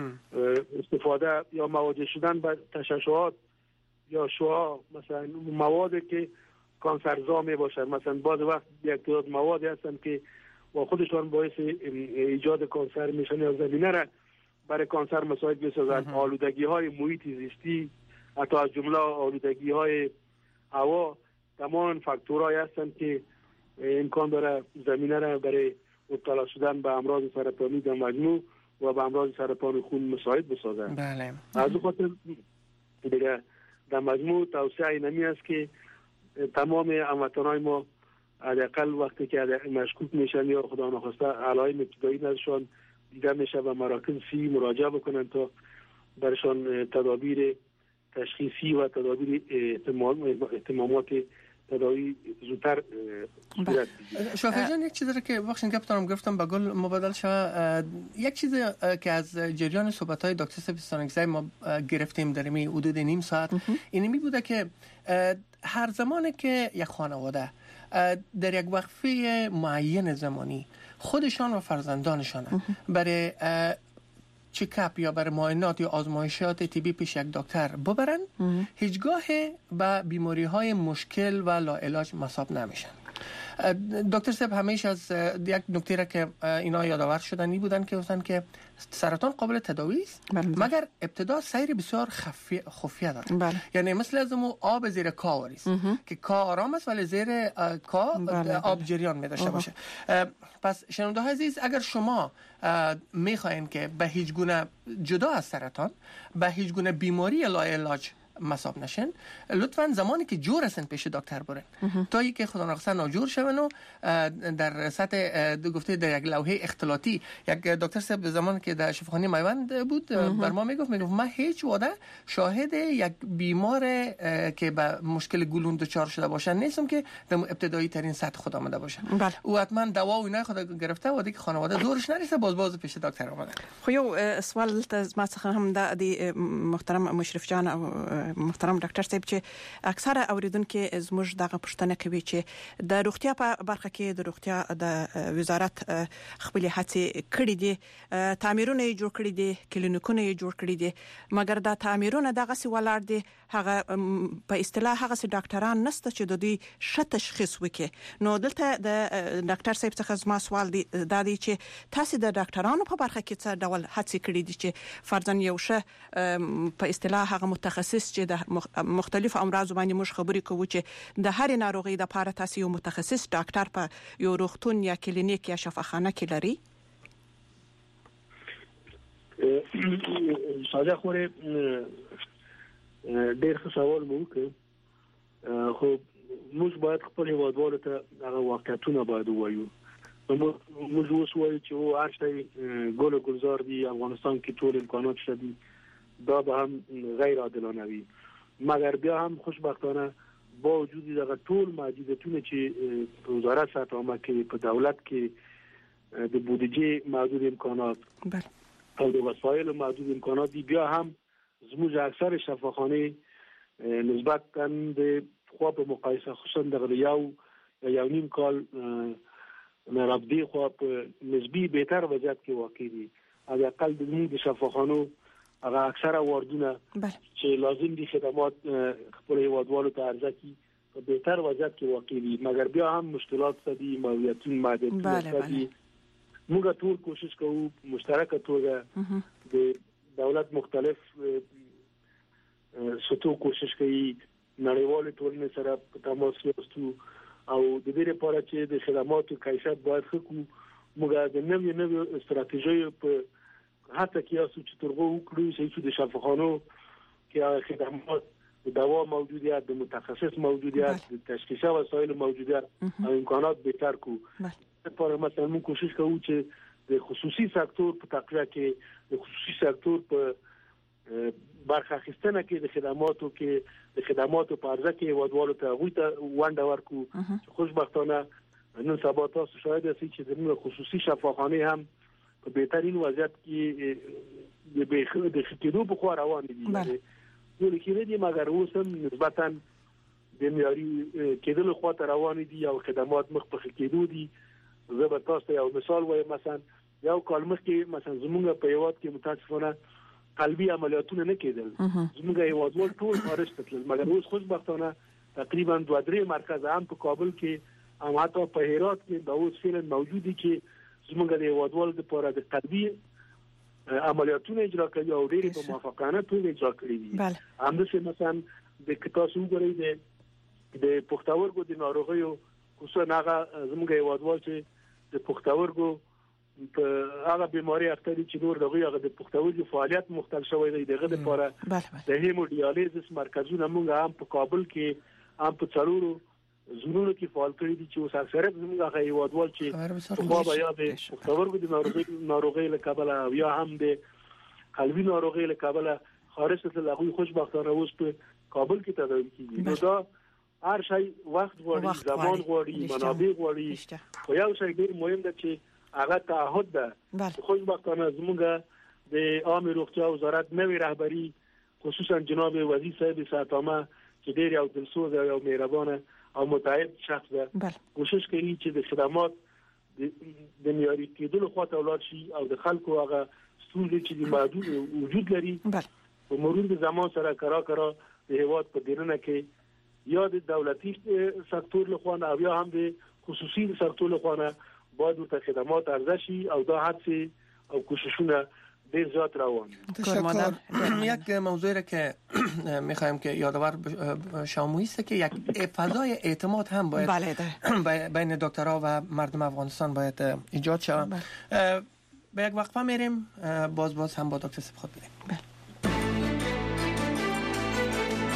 استفاده یا مواجه شدن به تشعشعات یا شعاع، مثلا موادی که کانسرزا می باشن، مثلا بعض وقت یک تعداد مواد هستن که با خودشان باعث ایجاد کانسر میشن یا زمینه را برای کانسر مساعد بسازن. آلودگی های محیط زیستی، حتی از جمله آلودگی های هوا، تمام فاکتورهایی هستند که امکان داره زمینه را برای مبتلا شدن به امراض سرطانی در مجموع و به امراض سرطان خون مساعد بسازن. بله. از اون خاطر دیگه در مجموع توصیه اینمی است که تمام هموطنان ما حداقل وقتی که مشکوک میشن یا خدا نخواسته علائم ابتدایی نشون دیده میشه و مراکز سی مراجعه بکنن تا برشان تدابیر تشخیصی و تدابیر اهتمامات تداوی زودتر صورت بگیره. شوفی جان، یک چیزی که بخشین گفتم گفتم به گل مبادل شد، یک چیزی که از جریان صحبت‌های دکتر سپیستانکزی ما گرفتیم در این حدود نیم ساعت اینمی بوده که هر زمانی که یک خانواده در یک وقفه معین زمانی خودشان و فرزندانشان برای چکاپ یا برای معاینات یا آزمایشات طبی پیش یک دکتر ببرن، هیچگاه به بیماری های مشکل و لاعلاج مصاب نمیشن. دکتر صاحب همیشه از یک نکته را که اینا یادآور شدن این بودن که گفتن که سرطان قابل تداوی است مگر ابتدا سیر بسیار خفیه خفیه داره. بله. یعنی مثل از مو آب زیر کاوری است که کا آرام است ولی زیر کا بله آب بله. جریان می داشته باشه. پس شنونده های عزیز، اگر شما میخواین که به هیچ گونه جدا از سرطان به هیچ گونه بیماری لاعلاج مصاب نشن. لطفا زمانی که جور هستن پیش دکتر برن تا ای که خدا نخواست ناجور شون و در سطح گفته در یک لوحه اختلاطی. یک دکتر صاحب زمانی که در شفاخانه میوند بود بر ما میگفت میگفت من هیچ وقت شاهد یک بیمار که با مشکل گلون دچار شده باشه نیستم که در ابتدایی ترین سطح خود آمده باشه. بله. او حتما دوا و اینا خود گرفته و دیگه خانواده دورش نرسه باز باز پیش دکتر اومدن. خو یو سوال ما څخه هم د محترم مشرف جان او محترم ډاکټر صاحب چې اکثره اوریدونکو زموږ دغه پښتنه کوي چې د روغتیا په برخه کې د روغتیا د وزارت خپل هڅې کړې دي، تعمیرونه جوړ کړې دي، کلینیکونه جوړ کړې دي، مګر دا تعمیرونه دغه سی ولر دي هغه په اصطلاح هغه سي ډاکټران نسته چې د دې ش تشخیص وکړي. نو دلته د ډاکټر صاحب څخه زما سوال دی دا دی چې تاسو د ډاکټرانو په برخه کې څه ډول هڅې کړې دي چې فرضاً یو ش په اصطلاح هغه متخصص چې د مختلف امراض باندې موږ خبرې کوو چې د هر ناروغي د لپاره تاسو یو متخصص ډاکټر په یو روغتون یا کلینیک یا شفاخانه کې لري؟ ساده خوره ډېر ښه سوال مو وکړ. خو موږ باید خپل هیوادوالو ته هغه واقعیتونه باید ووایو. موږ اوس وایو چې او هر شی ګل ګلزار دی، افغانستان کې ټول امکانات شته دي، دا به هم غیر عادلانه وي. مګر بیا هم خوشبختانه با وجود دغه ټول محدودیتونه چې په وزارت سطح عامه کې په دولت کې د بودجې محدود امکانات او د وسایل محدود امکانات دي، بیا هم زموږ اکثر شفاخانه نسبتاً د خو په مقایسه خصوصا دغه یو یو نیم کال مرابدي خو په نسبی بهتر وضعیت کې واقع دي. او اقل د موږ شفاخانو هغه اکثره واردونه چې لازم دي خدمات خپل هیوادوالو ته عرضه کړي په بهتر وضعیت کې واقع دي، مګر بیا هم مشکلات دي، موضوعاتون محدودیت دي. موږ ټول کوشش کوو مشترکه توګه د دولت مختلف سطحو کوشش کوي نړیوال ټولنې سره په تماس کې اوسو او د دې لپاره چې د خدماتو کیفیت باید ښه کړو. موږ د نوې نوې استراتیژیو په هڅه کې اوسو چې ترغو وکړو چې د شفاخانو کې خدمات د دوا موجودیت، د متخصص موجودیت، د تشخیص وسایل موجودیت او امکانات بهتر کړو. لپاره مثلا موږ کوشش کوو چې د خصوصي سکتور په تقویه کې د خصوصي سکتور په برخه اخیستنه کې د خدماتو کې د خدماتو په عرضه کې هیوادوالو ته غوښته ونده ورکو. خوشبختانه نن سبا تاسو شاهد یاست چې زموږ خصوصي شفاخانه هم په بهترین وضعیت کې د بهخ د خکېدو په خوا روان دي. ټول کې دي مګر اوس هم نسبتاً د معیاري کېدلو خوا ته روان دي او خدمات مخ په خکېدو دي. زه به تاسو یو مثال وایم. مثلا یو کال مخکې مثلا زموږ په هیواد کې متاسفانه قلبي عملیاتونه نه کېدل. زموږ هیوادوال ټول خارج ته تلل، مګر اوس خوشبختانه تقریبا دوه درې مرکز هم په کابل کې او حتی په هرات کې دا اوس فعلا موجود دي چې زموږ د هیوادوال لپاره د قلبي عملیاتونه اجرا کوي او ډېر په موافقانه توګه اجرا کړي دي. همداسې مثلا د تاسو وګورئ د د پښتورګو د ناروغیو خصوصا هغه زموږ هیوادوال چې د پښتورګو په هغه بیماری اخته دي چې نور دغه هغه د پښتورګو فعالیت مختل شوی دی. دغه لپاره د هیموډیالیزس مرکزونه موږ هم په کابل کې هم په څلورو زونونو کې فعال کړی دي چې اوس اکثره زموږ هغه هیوادوال چې خو به یا د پښتورګو د ناروغي ناروغي له کبله یا هم د قلبي ناروغي له کبله خارج ته لغوي خوشبختانه اوس په کابل کې تداوي کیږي. نو دا هر شی وخت غواړي، زمان غواړي، منابع غواړي. خو یو شی ډېر مهم دی چې هغه تعهد ده. خوشبختانه زموږ د عامه روغتیا وزارت نوې رهبری خصوصا جناب وزیر صاحب صحت عامه چې ډېر یو دلسوز او مهربان او متعهد شخص ده، کوشش کوي چې د خدمات د معیاري کېدلو خواته ولاړ شي او د خلکو هغه ستونزې چې د محدود وجود لري په مرور د زمان سره کرا کرا د هیواد په دننه کې یا د دولتي سکتور لخوا او یا هم د خصوصي سکتور لخوا باید ورته خدمات عرضه شي او دا هڅې او کوششونه ډېر زیات روان دي. تشکر. یک موضوعی را که میخوایم که یادآور شامویی است که یک فضای اعتماد هم باید بین دکترها و مردم افغانستان باید ایجاد شود. به یک وقفه میریم، باز باز هم با دکتر صاحب خود بریم.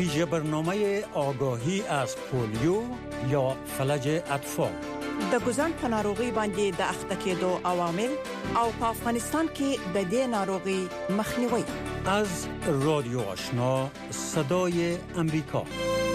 ویژه برنامه آگاهی از پولیو یا فلج اطفال. د ګوزن په ناروغي باندې د اخته کېدو عوامل او په افغانستان کې د دې ناروغي مخنیوي. از رادیو آشنا صدای امریکا.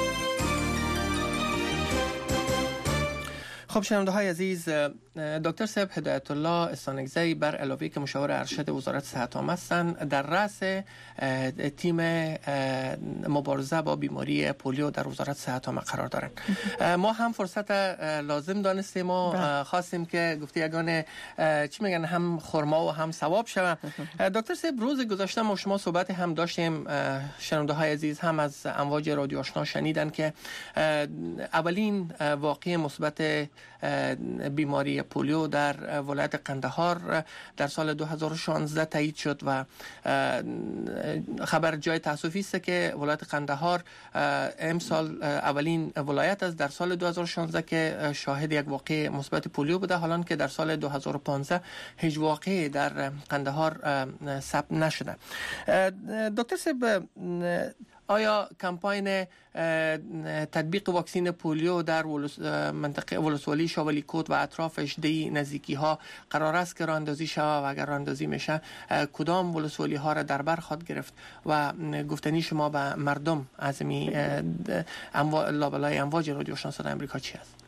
خب شنونده های عزیز، دکتر صاحب هدایت الله استانگزی بر علاوه که مشاور ارشد وزارت صحت عامه هستند، در رأس تیم مبارزه با بیماری پولیو در وزارت صحت عامه قرار دارند. ما هم فرصت لازم دانستیم و خواستیم که گفته یگانه چی میگن هم خرما و هم ثواب شود. دکتر صاحب روز گذشته ما شما صحبت هم داشتیم، شنونده های عزیز هم از امواج رادیو آشنا شنیدن که اولین واقعه مثبت بیماری پولیو در ولایت قندهار در سال دو هزار و شانزده تایید شد و خبر جای تأسفی است که ولایت قندهار امسال اولین ولایت است در سال دو هزار و شانزده که شاهد یک واقعه مثبت پولیو بوده، حالان که در سال دو هزار و پانزده هیچ واقعه در قندهار ثبت نشده. دکتر صاحب، آیا کمپاین تطبیق واکسین پولیو در منطقه ولسوالی شاولی کوت و اطرافش دی نزدیکی ها قرار است که راهاندازی شود و اگر راهاندازی میشه کدام ولسوالی ها را در بر خواهد گرفت و گفتنی شما به مردم از می اموا... لابلای امواج رادیو آشنا صدای امریکا چی است؟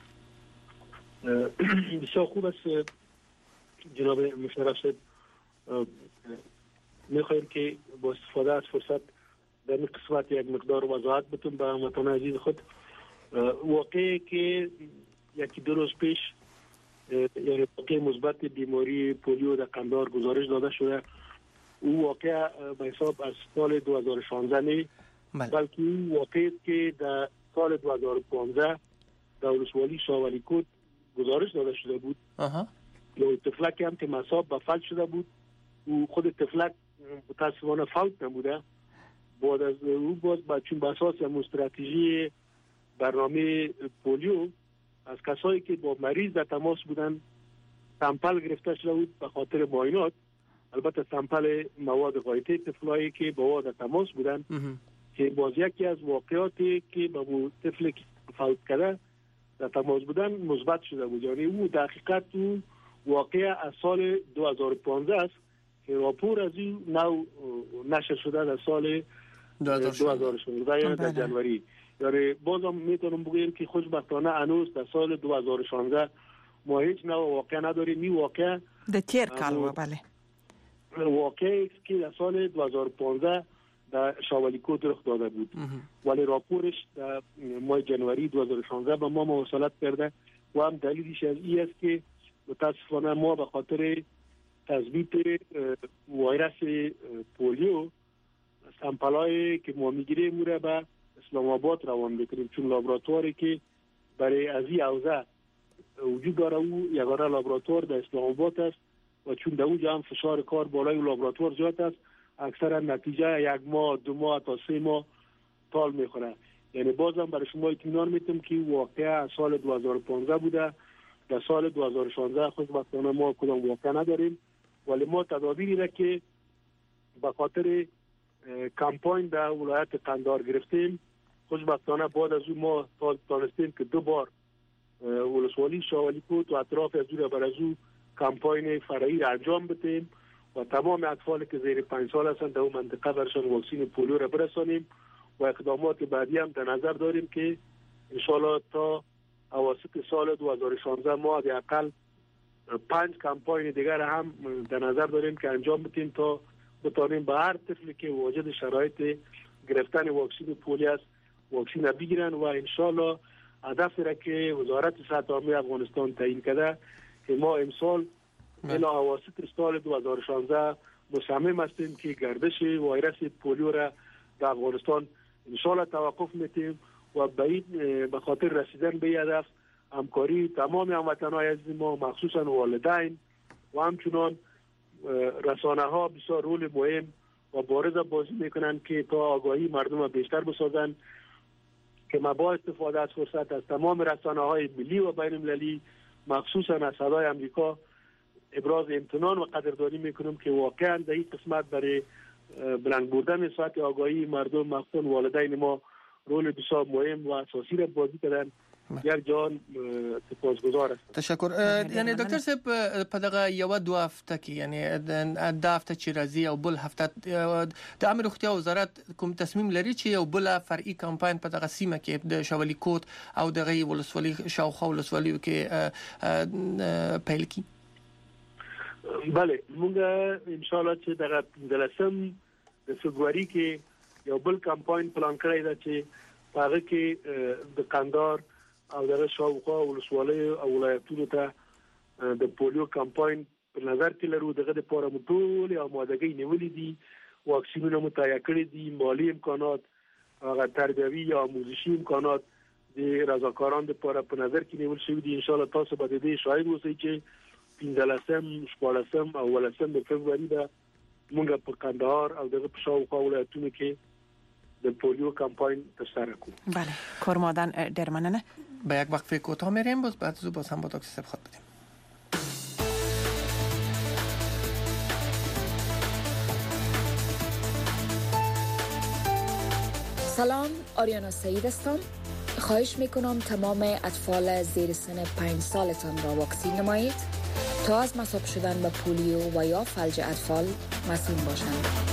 بسیار خوب است جناب مشرف صاحب. میخوایم که با استفاده از فرصت در این قسمت یک مقدار وضاحت بتون به هموطنان عزیز خود. واقعی که یکی دو روز پیش یعنی واقع مثبت بیماری پولیو در قندهار گزارش داده شده، او واقع به حساب از سال دو هزار و شانزده نی بلکه او واقعی که در سال دو هزار و پانزده در ولسوالی شاولی کوت گزارش داده شده بود. یا طفلک هم که مصاب به فلج شده بود، او خود طفلک متاسفانه فوت نموده. بعد از او باز با چون به اساس استراتژی برنامه پولیو از کسایی که با مریض در تماس بودن سامپل گرفته شده بود به خاطر معاینات، البته سامپل مواد غایطه طفلایی که با او در تماس بودن که باز یکی از واقعاتی که با طفل فوت کرده در تماس بودن مثبت شده بود. یعنی او در حقیقت او واقع از سال دو هزار و پانزده است که راپور از این نو نشر شده در سال دو هزار و شانزده یعنی در جنوری. یعنی بازم میتونم بگویم که خوشبختانه هنوز در سال دو هزار و شانزده ما هیچ نوع واقع نداریم. این واقع در تیر کال بله واقعی که در سال دو هزار و پانزده در شاولی کوت رخ داده بود، ولی راپورش در ماه جنوری دو هزار و شانزده به ما موصلت کرده و هم دلیلش از این است که متاسفانه ما به خاطر تثبیت ویروس پولیو سامپلایی که ما میگیریم موره به اسلام آباد روان بکنیم، چون لابراتواری که برای از این حوزه وجود داره او یگانه لابراتوار در اسلام آباد است و چون در اونجا هم فشار کار بالای و لابراتوار زیاد است، اکثرا نتیجه یک ماه دو ماه تا سه ماه طول میخوره. یعنی بازم برای شما اطمینان میتونم که واقعا سال دو هزار و پانزده بوده، در سال دو هزار و شانزده خوشبختانه ما کدام واقع نداریم، ولی ما تدابیری را که به خاطر کمپاین در ولایت قندهار گرفتیم خوشبختانه بعد از اون ما تانستیم که دو بار ولسوالی شاولی کوت و اطراف از اون بر از اون کمپاین فرعی را انجام بدیم و تمام اطفالی که زیر پنج سال هستند در اون منطقه برشان واکسین پولیو را برسانیم و اقدامات بعدی هم در نظر داریم که انشالله تا اواسط سال دو هزار و شانزده ما حداقل پنج کمپاین دیگر هم در نظر داریم که انجام بدیم تا بتانیم به هر طفلی که واجد شرایط گرفتن واکسین پولیو است واکسین بگیرن و انشالله هدف را که وزارت صحت عامه افغانستان تعیین کرده که ما امسال الی اواسط سال دو هزار و شانزده مصمم هستیم که گردش ویروس پولیو را در افغانستان انشالله توقف میتیم و به خاطر رسیدن به این هدف همکاری تمام هموطنان عزیز ما مخصوصا والدین و همچنان رسانه ها بسیار رول مهم و بارز بازی میکنن که تا آگاهی مردم بیشتر بسازن که ما با استفاده از فرصت از تمام رسانه های ملی و بین المللی مخصوصا از صدای امریکا ابراز امتنان و قدردانی میکنم که واقعا در این قسمت برای بلند بردن ساعت آگاهی مردم مخصوصا والدین ما رول بسیار مهم و اساسی را بازی کردن. یک جان سپاسگزار است. تشکر. یعنی دکتر صاحب په دغه یو دوه هفته کې یعنی د هفته چې راځي او بل هفته د امر روغتیا وزارت کوم تصمیم لري چې یو بل فرعي کمپاین په دغه سیمه کې د شاولي کوټ او دغه ولسوالي شاوخوا ولسوالیو کې پیل کی؟ بله موږ ان شاء الله چې دغه دلسم د فبراير کې یو بل کمپاین پلان کړی دی چې هغه کې د کندهار او دغه شاوخوا ولسوالۍ او ولایتونو ته د پولیو کمپاین په نظر کې لرو. دغه د پوره مټول او مادګي نیولې دي، واکسینونه متعین کړي دي، مالی امکانات، هغه تربیوي یا آموزشي امکانات د رضاکاران د پوره په نظر کې نیول شوی دي. ان شاء الله تاسو به د دې شاهد اوسئ چې پنځلسم، شپاړسم او ولسم د فبراير ده موږ په کندهار او دغه په شاوخوا ولایتونو کې د پولیو کمپاین ترسره کوو. بله کورمادان ډیر مننه. به یک وقفه کوتاه میریم، باز بعد از باز هم با دکتر صاحب خود بدیم. سلام، آریانا سعید هستم. خواهش میکنم تمام اطفال زیر سن پنج سالتان را واکسین نمایید تا از مصاب شدن به پولیو و یا فلج اطفال مسئول باشند.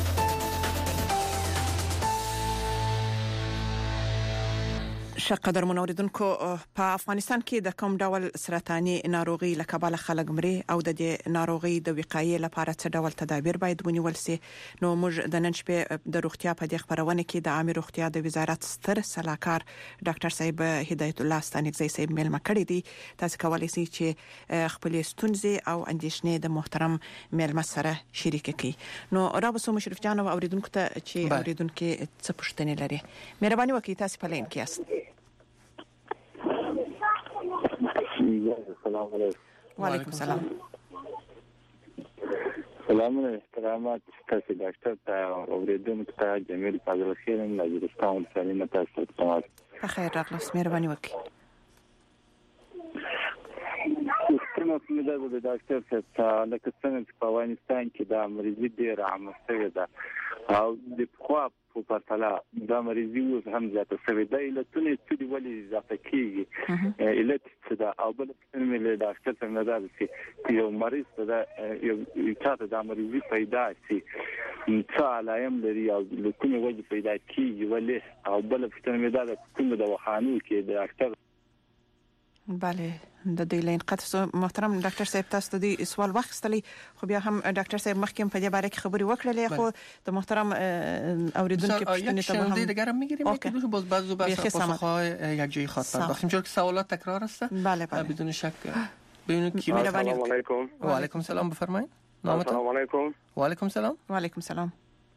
شقدر منوردونکو په افغانستان کې د کوم ډول سرطاني ناروغي لکه بل خلک مري او د دې ناروغي د وقایې لپاره څه ډول تدابیر باید ونیول سي؟ نو موږ د نن شپې د روغتیا په دې خبرونه کې د عامه روغتیا د وزارت ستر صلاحکار ډاکټر صاحب هدایت الله ستانکزی صاحب ملما کړی دی. تاسو کولی شئ چې خپل ستونزې او اندیشنې د محترم ملما سره شریک کړئ. نو رابسو مشرف جان او اوریدونکو ته چې اوریدونکو څه پوښتنې لري مهرباني وکړئ تاسو په لین کې یاست. السلام علیکم. وعلیکم السلام. سلام علیکم احترامات تاسو ډاکټر ته اوریدونکو ته جمیل فاضل خیرم له وزارتان سالمه تاسو ته په خیر راغلاست. مهرباني وکړئ. څنګه څنګه د ډاکټر ته لکه څنګه په افغانستان کې د مریضي ډیر عامه شوې ده او د خو په پرتله د مریضي اوس هم زیاته شوې ده. علتونه څه دي ولې اضافه کیږي؟ علت څه ده؟ او بل څه مې له ډاکټر څخه نظر چې یو مریض ته یو چاته د مریضي پیدا شي څه علائم لري او له کومې وجې پیدا کیږي ولې؟ او بل څه مې دا کوم د وخانو کې د ډاکټر بله د دې لین قطع محترم ډاکټر صاحب تاسو د سوال واخستلی خو بیا هم ډاکټر صاحب مخکې په دې باره کې خبري وکړلې خو د محترم اوریدونکو پوښتنې ته هم دیگر هم میگیریم که دوش باز بعضی بحث پاسخ‌های یک جایی خواهد پرداخت اینجور که سوالات تکرار است. بله بله بدون شک ببینید کی. سلام علیکم. و علیکم سلام بفرمایید. نامتون؟ سلام علیکم. و علیکم سلام. و علیکم سلام.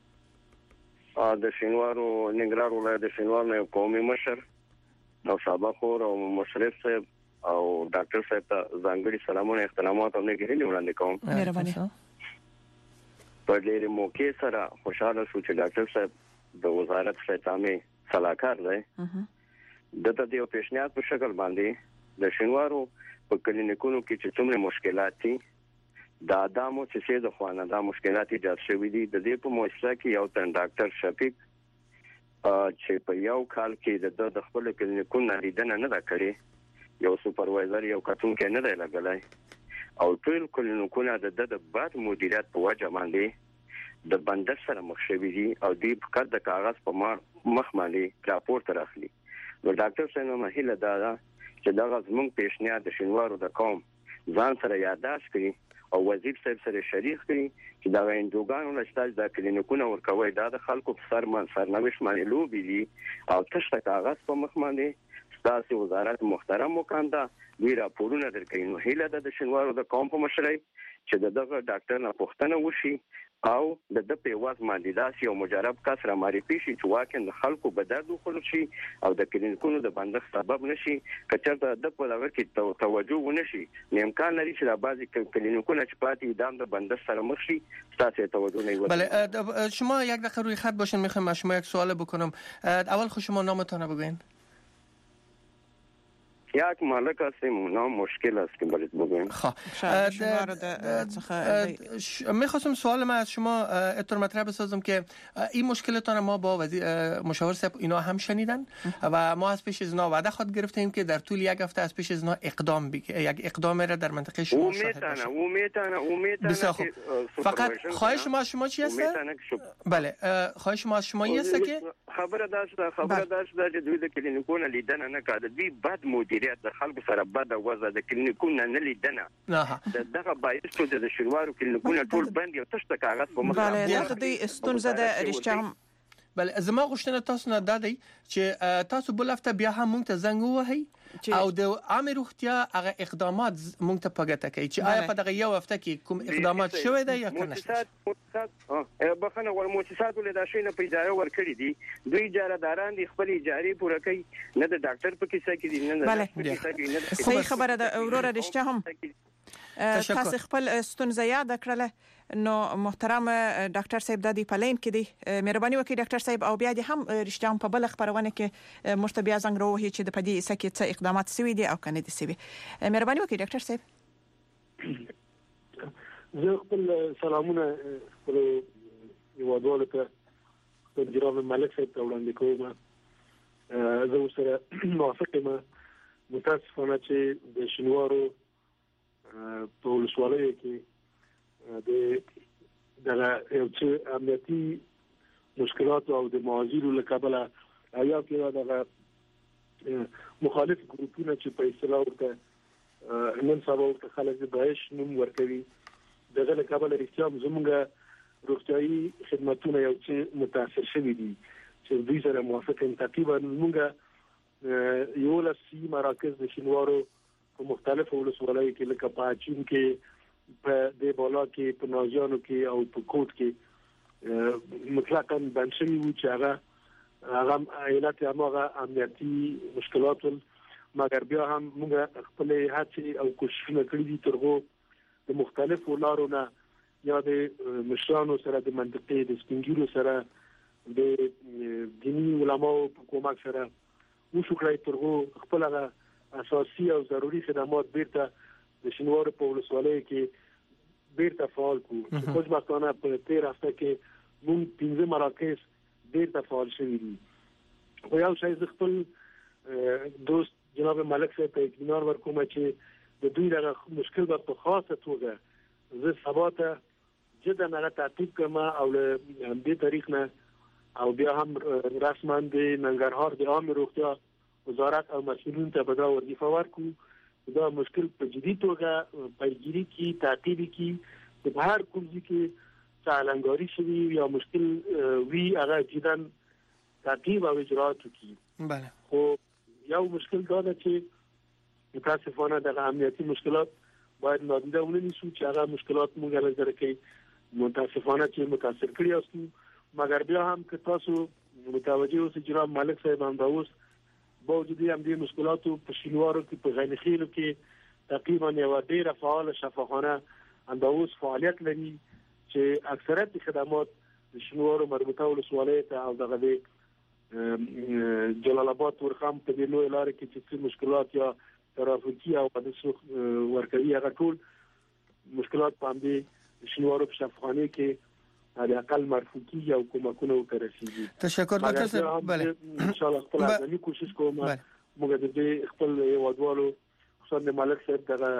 د شینوارو ننګرهار ولایت د شینوار نه قومي مشر او سابق خور او مشرف صاحب او ډاکټر صاحب ته ځانګړي سلامونه احترامات او نیکي وړاندې کوم. مهرباني. په ډېر موقع سره خوشاله شو چې ډاکټر صاحب د وزارت ختامي صلاحکار دی. دته د یو پیشنهاد په شکل باندې د شینوارو په کلینیکونو کې چې څومره مشکلات دي دا دامو چې د خوانه دا مشکلات ایجاد شوې دي د دې په مؤسسه کې یو تن ډاکټر شفیق چې په یو کال کې د خپل کلینیکونو لیدنه نه دا کړې یو سپروایزر یو کتون کې نه دی لګلای او ټول کلینیکونه د د بعد مدیریت په وجه باندې د بندر سره مخ شوي دي او دې په کار د کاغذ په مخ باندې راپورټ راخلي. نو ډاکټر صاحب مهله دا چې دا غوښمن پیشنهاد د شینوارو د قوم ځان سره یاداش کړي او وزیر صاحب سره شریک کړي چې دا وینډوګانو لستاج د کلینیکونو ورکوي دا د خلکو په سر من سرنويش باندې لوبي دي او تشته کاغذ په مخ باندې تاسو وزارت محترم وکاندا وی راپورونه درکې. نو هیله د شینوارو د قوم په مشرۍ چې دغه ډاکټر نه پوښتنه وشي او د د پیواز باندې داسې یو مجرب کس را معرفي شي چې واقعا د خلکو په درد وخوري شي او د کلینیکونو د بندښت سبب نشي. کچرته د په لور کې توجه ونشي امکان لري چې د بعضی کلینیکونو چې پاتې دام د بندښت سره مخ شي تاسو توجه نه وکړي. بله شما یک دقیقه روی خط باشین میخوام شما یک سوال بکنم. اول خود شما نامتون رو بگوین. یک مالک هستیم اونا مشکل است که برید بگویم. خب میخواستم سوال من از شما اطور مطرح بسازم که این مشکلتان ما با وزیر مشاور صاحب اینا هم شنیدن و ما از پیش از اینا وعده خود گرفتیم که در طول یک هفته از پیش از اینا اقدام بی... یک اقدام را در منطقه شما شاهد باشیم. او میتونه او میتونه فقط خواهش ما از شما چی است؟ بله خواهش ما از شما این است که خبره داشته خبره داشته چې دوی د کلینیکونو لیدنه نه کړه دوی بد مدیریت د خلکو سره بد وضع د کلینیکونو نه لیدنه دغه باید چې د شروارو کلینیکونو ټول بند یو تشته کاغذ په مخ بله دا د استونزه د رښتیا بله زما غوښتنه تاسو نه دادی چې تاسو بل هفته بیا هم مونږ ته زنګ ووهئ او د عامه روغتیا هغه اقدامات مونږ ته پګټه کوي چې آیا په دغه یو هفته کې کوم اقدامات شوی دی یا کنه مؤسسات بخنه ول مؤسسات ول د شینه په اجازه ورکړي دي دوی اجاره داران دي خپل اجاره پوره کوي نه د ډاکټر په کیسه کې دي نه د کیسه کې نه صحیح خبره ده اورور رښتیا هم تاسو خپل ستونزه یاد کړله نو محترم ډاکټر صاحب د دې پلین کې دی مهرباني وکړئ ډاکټر صاحب او بیا دې هم رښتیا هم په بل خبرونه کې مرته بیا څنګه وروهي چې د پدې سکه څه اقدامات سوي دي او کنه دي سوي مهرباني وکړئ ډاکټر صاحب زه خپل سلامونه خپل یو ډول ته د جناب ملک صاحب ته وړاندې کوم زه سره موافق یم متاسفانه چې د شنوارو په ولسوالۍ کې د دغه یو څه امنیتي مشکلات او د معاذیرو له کبله آیا کې دغه مخالف ګروپونه چې په اصطلاح ورته نن سبا ورته خلک د داعش نوم ورکوي دغه له کبله رښتیا زموږ روغتیايي خدماتونه یو څه متاثر شوي دي چې دوی سره موافق یم تقریبا موږ یولس مراکز د شینوارو په مختلفو ولسوالیو کې لکه په اچین کې په د بالا کې په ناجانو کې او په کوټ کې مطلقاً بنشي و چې هغه هغه عینات هغه امنیتي مشکلات مګر بیا هم موږ خپل هڅې او کوششونه کړې دي ترغو د مختلفو لارو نه یا د مشرانو سره د منطقې د سپینګیرو سره د دیني علماو په کومک سره وشو کړی ترغو خپل هغه اساسي او ضروري خدمات بیرته د شینوارو په ولسوالۍ کې بیرته فعال کو چې خوشبختانه په تیر هفته کې موږ پنځه مراکز بیرته فعال شوي دي خو یو شی زه خپل دوست جناب ملک صاحب ته اطمینان ورکوم چې د دوی دغه مشکل به په خاصه توګه زه سبا ته جدا هغه تعقیب کوم او له دې تاریخ نه او بیا هم رسما د ننګرهار د عامه روغتیا وزارت او مسؤلین ته به دا وظیفه ورکو دا مشکل په جدي توګه پیګیری کی تعقیب کی په هر کوم ځای کې څالنګاری شوی یا مشکل وی هغه جدا تعقیب او اجرات کی بله خو یو مشکل دا ده چې متاسفانه د امنیتي مشکلات باید نادیده ونیسو چې هغه مشکلات موږ له ځره کې متاسفانه چې متاثر کړی اوسو مګر بیا هم که تاسو متوجه اوسئ جناب ملک صاحب هم دا اوس باوجود هم دې مشکلاتو په شینوارو کې په غنیخیلو کې تقریبا یو ډیره فعال شفاخانه اندوس فعالیت لري چې اکثریت خدمات د شینوارو مربوطه ولسوالۍ ته او دغه جلال آباد ورخم په دې نوې لارې کې چې مشکلات یا ترافیکي او د سوق ورکوي هغه ټول مشکلات په دې شینوارو په شفاخانه کې على اقل مرفوعي او کومکونه ورسیږي. تشکر ډاکټر صاحب. بله ان شاء الله خپل ځاني کوشش کوم موږ د دې خپل وادوالو خصوصا د ملک صاحب دغه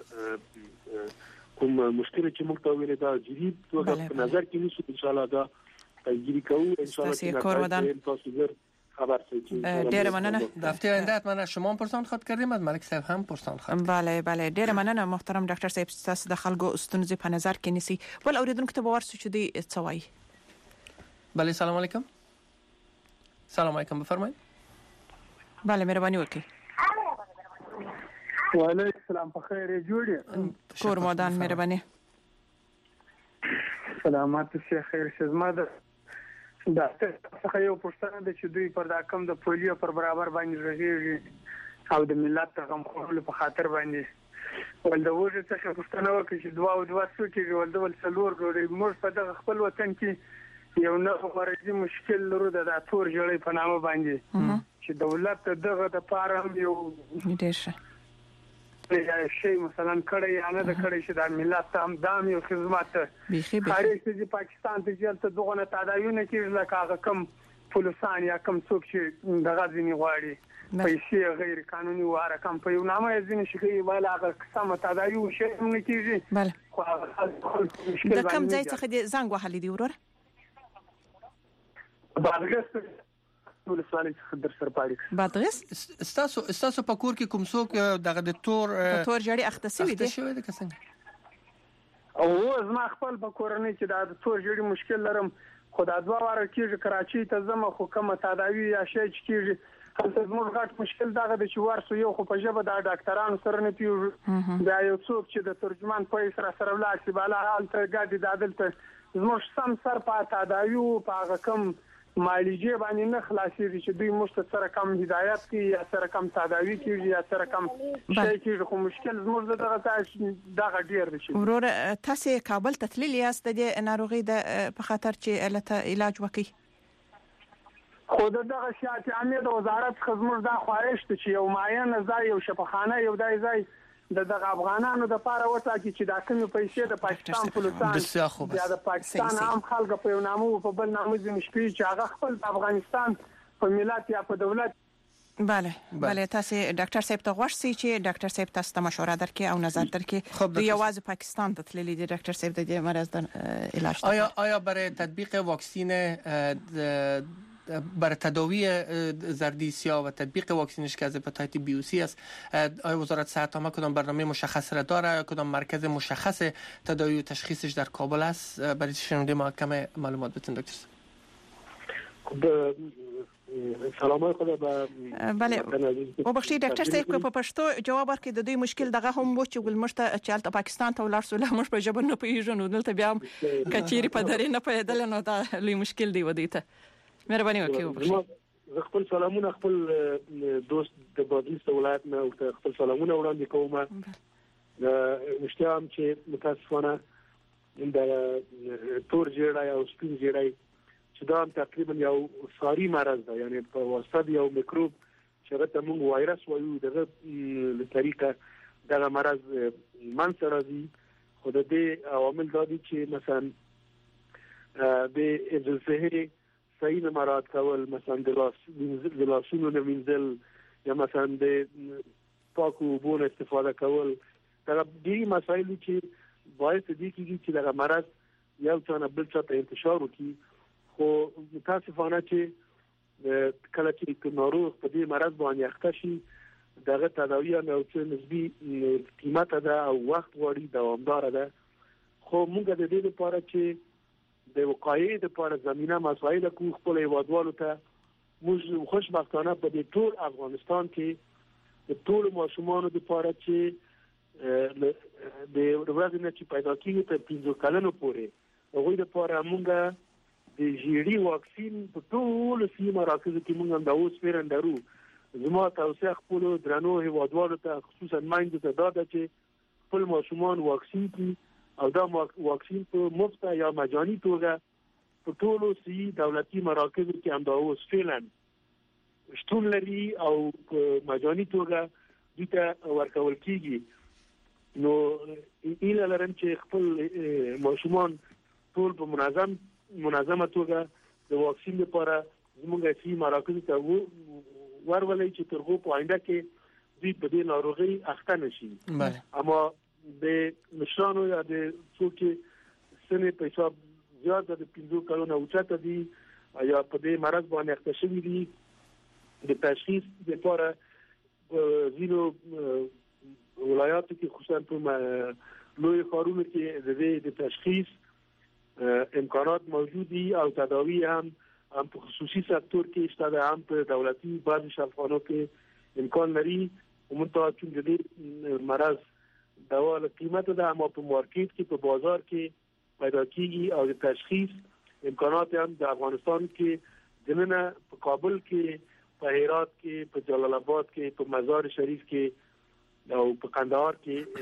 کوم مشکل چې موږ ته ویل دا جدي توګه په نظر کې نیسو ان شاء الله دا تجربه کوو ان شاء الله تاسو خبر ډیر مننه. د هفته آینده حتما شما هم پرسان خود کردیم از ملک صاحب هم پرسان خود. بله بله ډیر مننه محترم ډاکټر صاحب تاسو د خلکو ستونزې په نظر کې نیسي. ول اوریدونکو ته باور سوچ دی څه وایي. بله سلام علیکم. سلام علیکم بفرمایئ. بله مهرباني وکړئ. وعلیکم السلام په خیر جوړی کور مودان مهرباني. سلامات شه خیر شزماده دا څه یو پښتنه د چې دوی پر دا کم د پولیو پر برابر باندې راځي او د ملت غم خورل په خاطر باندې ول د وژه څه پښتنه وکړي چې دوا او دوا څو کې ول د ول څلور ګوري موږ په دغه خپل وطن کې یو نو مرضی مشکل لرو د تور جوړې په نامه باندې چې دولت دغه د پاره یو ډېر شي مثلا کړي یا نه د کړي چې د ملت هم دام یو خدمات بيخي خارج چې پاکستان ته ځل ته دغه تداویونه کې لکه کم پولیسان یا کم څوک چې دغه ځینی غواړي پیسې غیر قانوني واره کم په یو نامه ځینی شي ولا هغه قسمه تداوی شي هم نه کیږي بله د کم ځای څخه د زنګ وهلې دی ورور بادغیس ولسوالۍ څخه در سره پاړې بادغیس استاسو استاسو په کور کې کوم څوک دغه د تور تور جړی اختصوي دي شوی د څنګه او زما خپل په کورنۍ کې د تور جړی مشکل لرم خدای دوا واره کېږي کراچۍ ته زما خو کومه تداوی یا شي کېږي هلته زموږ غټ مشکل دغه د چې ورسو یو خو په ژبه د ډاکټرانو سره نه پیوږي دا یو څوک چې د ترجمان په سره سره ولاړ شي بالا حالت ګاډي د عدالت زموږ سم سر په تداوی په هغه کم مالجه باندې نه خلاصيږي چې دوی مشت سره کم هدایت کوي یا سره کم تداوی کوي یا سره کم شي کوي خو مشکل زموږ دغه تاسو دغه ډیر دي ورور تاسو کابل ته تللی یاست د ناروغي د په خاطر چې الته علاج وکړي خو دغه شاته امید وزارت خدمت دا خواهش ته چې یو معین ځای یو شفاخانه یو دای ځای د دغه افغانانو د پاره وته چې دا کومې پیسې د پاکستان پولیسان یا د پاکستان عام خلک په یو نامو په بل نامو ځینې شپې چې هغه خپل د افغانستان په ملت یا په دولت بله بله تاسو ډاکټر صاحب ته غوښتي چې ډاکټر صاحب تاسو ته مشوره درکړي او نظر درکړي د یوازې پاکستان ته تللی دی ډاکټر صاحب د دې مرض د علاج آیا آیا برای تطبیق واکسین برای تداوی زردیسیا و تطبیق واکسینش که از هپاتیت بی او سی است آیا وزارت صحت عامه کدام برنامه مشخص را داره یا کدام مرکز مشخص تداوی و تشخیصش در کابل است برای شنونده ما کم معلومات بتون دکتر سلام خدا بله او بخشي ډاکټر صاحب په پښتو جواب ورکړي د دوی مشکل دغه هم و چې ګلمشته چالت پاکستان ته ولر سول موږ په جبر نه پیژنو دلته بیا کچيري په درې نه پیدل نو دا لوی مشکل دی ودیته مهرباني وکړئ زه خپل سلامونه خپل دوست د بادغیس ولایت نه او خپل سلامونه وړاندې کوم مشتام چې متاسفانه د تور جړای او سپین جړای چې دا تقریبا یو ساری مرض ده یعنی په واسطه د یو میکروب چې راته موږ وایرس وایو دغه له طریقه دغه مرض منځ راځي خو د دې عوامل دا دي چې مثلا د ازلفهري صحیح مراعات کول مثلا د لاس د لاسونو نه وینځل یا مثلا د پاکو اوبو استفاده کول دا ډېری مسایل چې باعث دي چې دا مرض یو څنګه بل څه ته انتشار وکړي خو متاسفانه چې کله چې ناروغ په دې مرض باندې اخته شي دغه تداوی نه او څه نسبی قیمت ده او وخت غواړي دوامدار ده خو موږ د دې لپاره چې د وقایې د لپاره زمينه مسایل کو خپل هیوادوالو ته موږ خوشبختانه په دې ټول افغانستان کې د ټول ماشومان د لپاره چې د ورځې نه چې پیدا کیږي تر پنځه کلونو پورې هغه د لپاره موږ د جیړي واکسین په ټول سیمه راکړو چې موږ د اوس پیرندرو زما توصیه خپل درنو هیوادوالو ته خصوصا مایند ته دا ده چې خپل ماشومان واکسین کړي او دا واکسین په مفت یا مجاني توګه په ټولو سي دولتي مراکزو کې هم دا اوس فعلا شتون لري او په مجاني توګه دته ورکول کیږي نو ایله لرم چې خپل ماشومان ټول په منظم منظمه توګه د واکسین لپاره زموږ سي مراکز ته ورولې چې ترغو په آینده کې دوی په دې ناروغي اخته نشي اما د مشرانو یا د څوک سنې په حساب زیات د پنځو کلونو اوچته دي یا په دې مرض باندې اخته شوي دي د تشخیص لپاره زیرو ولایاتو کې خصوصا په لوی ښارونو کې د دې د تشخیص امکانات موجود دي او تداوی هم هم په خصوصي سکتور کې شته هم په دولتي بعضي شفاخانو کې امکان لري ومنتها چې د دې مرض دوا له قیمت ده اما په مارکیټ کې په بازار کې پیدا کیږي او د تشخیص امکانات هم د افغانستان کې دنه په کابل کې په هرات کې په جلال آباد کې په مزار شریف کې او په قندهار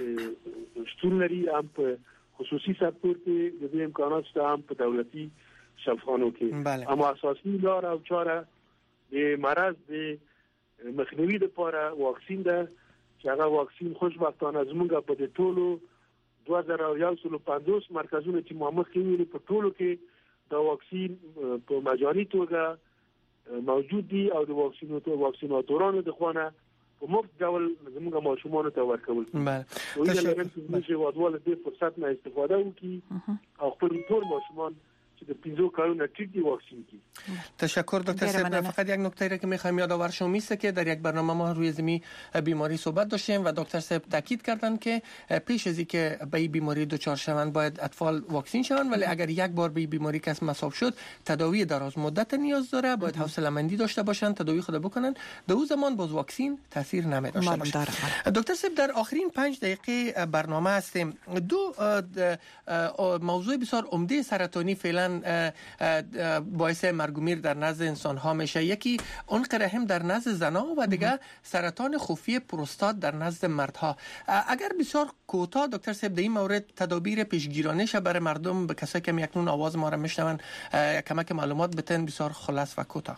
کې شتون لري هم په خصوصي سکتور کې د دې امکانات شته هم په دولتي شفاخانو کې بله. اما اساسي لار او چاره د مرض د مخنیوي لپاره واکسین ده چې هغه واکسین خوشبختانه زموږ په دې ټولو دوه زره یو سل او پنځوس مرکزونو چې ما مخکې ویلي په ټولو کې دا واکسین په مجاني توګه موجود دي او د واکسیناتو واکسیناتورانو د خوانه په مفت ډول زموږ ماشومان ته ورکول بله تشکر چې وادواله د فرصت نه استفاده وکړي او خپل ټول ماشومان که پنځو کارونه ټیټ واکسین کی. تشکر دکتر صاحب. فقط یک نکته را که میخوایم یادآور شما میسته که در یک برنامه ما روی زمین بیماری صحبت داشتیم و دکتر صاحب تاکید کردن که پیش از اینکه به این بیماری دچار شوند باید اطفال واکسین شوند، ولی اگر یک بار به این بیماری کس مصاب شد تداوی دراز مدت نیاز داره، باید حوصله‌مندی داشته باشند، تداوی خود بکنن، در اون زمان باز واکسین تاثیر نمی داشته باشه. دکتر صاحب در آخرین پنج دقیقه برنامه هستیم. دو موضوع بسیار عمده سرطانی فعلا باعث مرگ و میر در نزد انسان ها میشه. یکی اون قرهم در نزد زنا و دیگه سرطان خفی پروستات در نزد مردها. اگر بسیار کوتاه دکتر صاحب در این مورد تدابیر پیشگیرانه شه برای مردم، به کسایی که اکنون آواز ما را میشنون کمک معلومات بتن بسیار خلاص و کوتاه.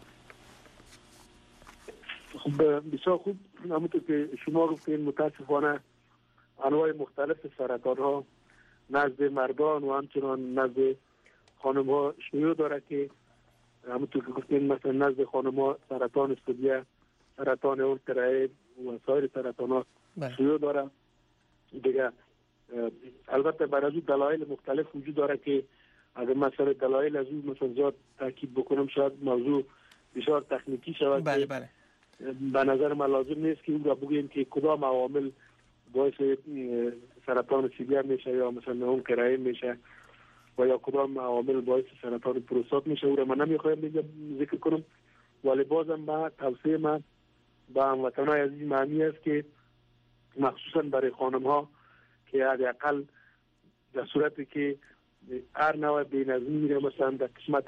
خب بسیار خوب. همونطور که شما گفتین متاسفانه انواع مختلف سرطان ها نزد مردان و همچنان نزد خانم ها شیوع داره که همونطور که گفتین مثلا نزد خانم ها سرطان ثدیه، سرطان اورترای و سایر سرطان ها شیوع داره. دیگه البته برای دلایل مختلف وجود داره که اگر مثلا دلایل از اون مثلا زیاد تاکید بکنم شاید موضوع بسیار تکنیکی شود. بله بله. به نظر من لازم نیست که اون را بگیم که کدام عوامل باعث سرطان ثدیه میشه یا مثلا اورترای میشه و یا کدام عوامل باعث سرطان پروستات میشه. او را من نمیخوایم ذکر کنم، ولی بازم با توصیه من با هموطنان عزیز معنی است که مخصوصا برای خانم ها که حداقل در صورتی که هر نوع بی‌نظمی میره، مثلا در قسمت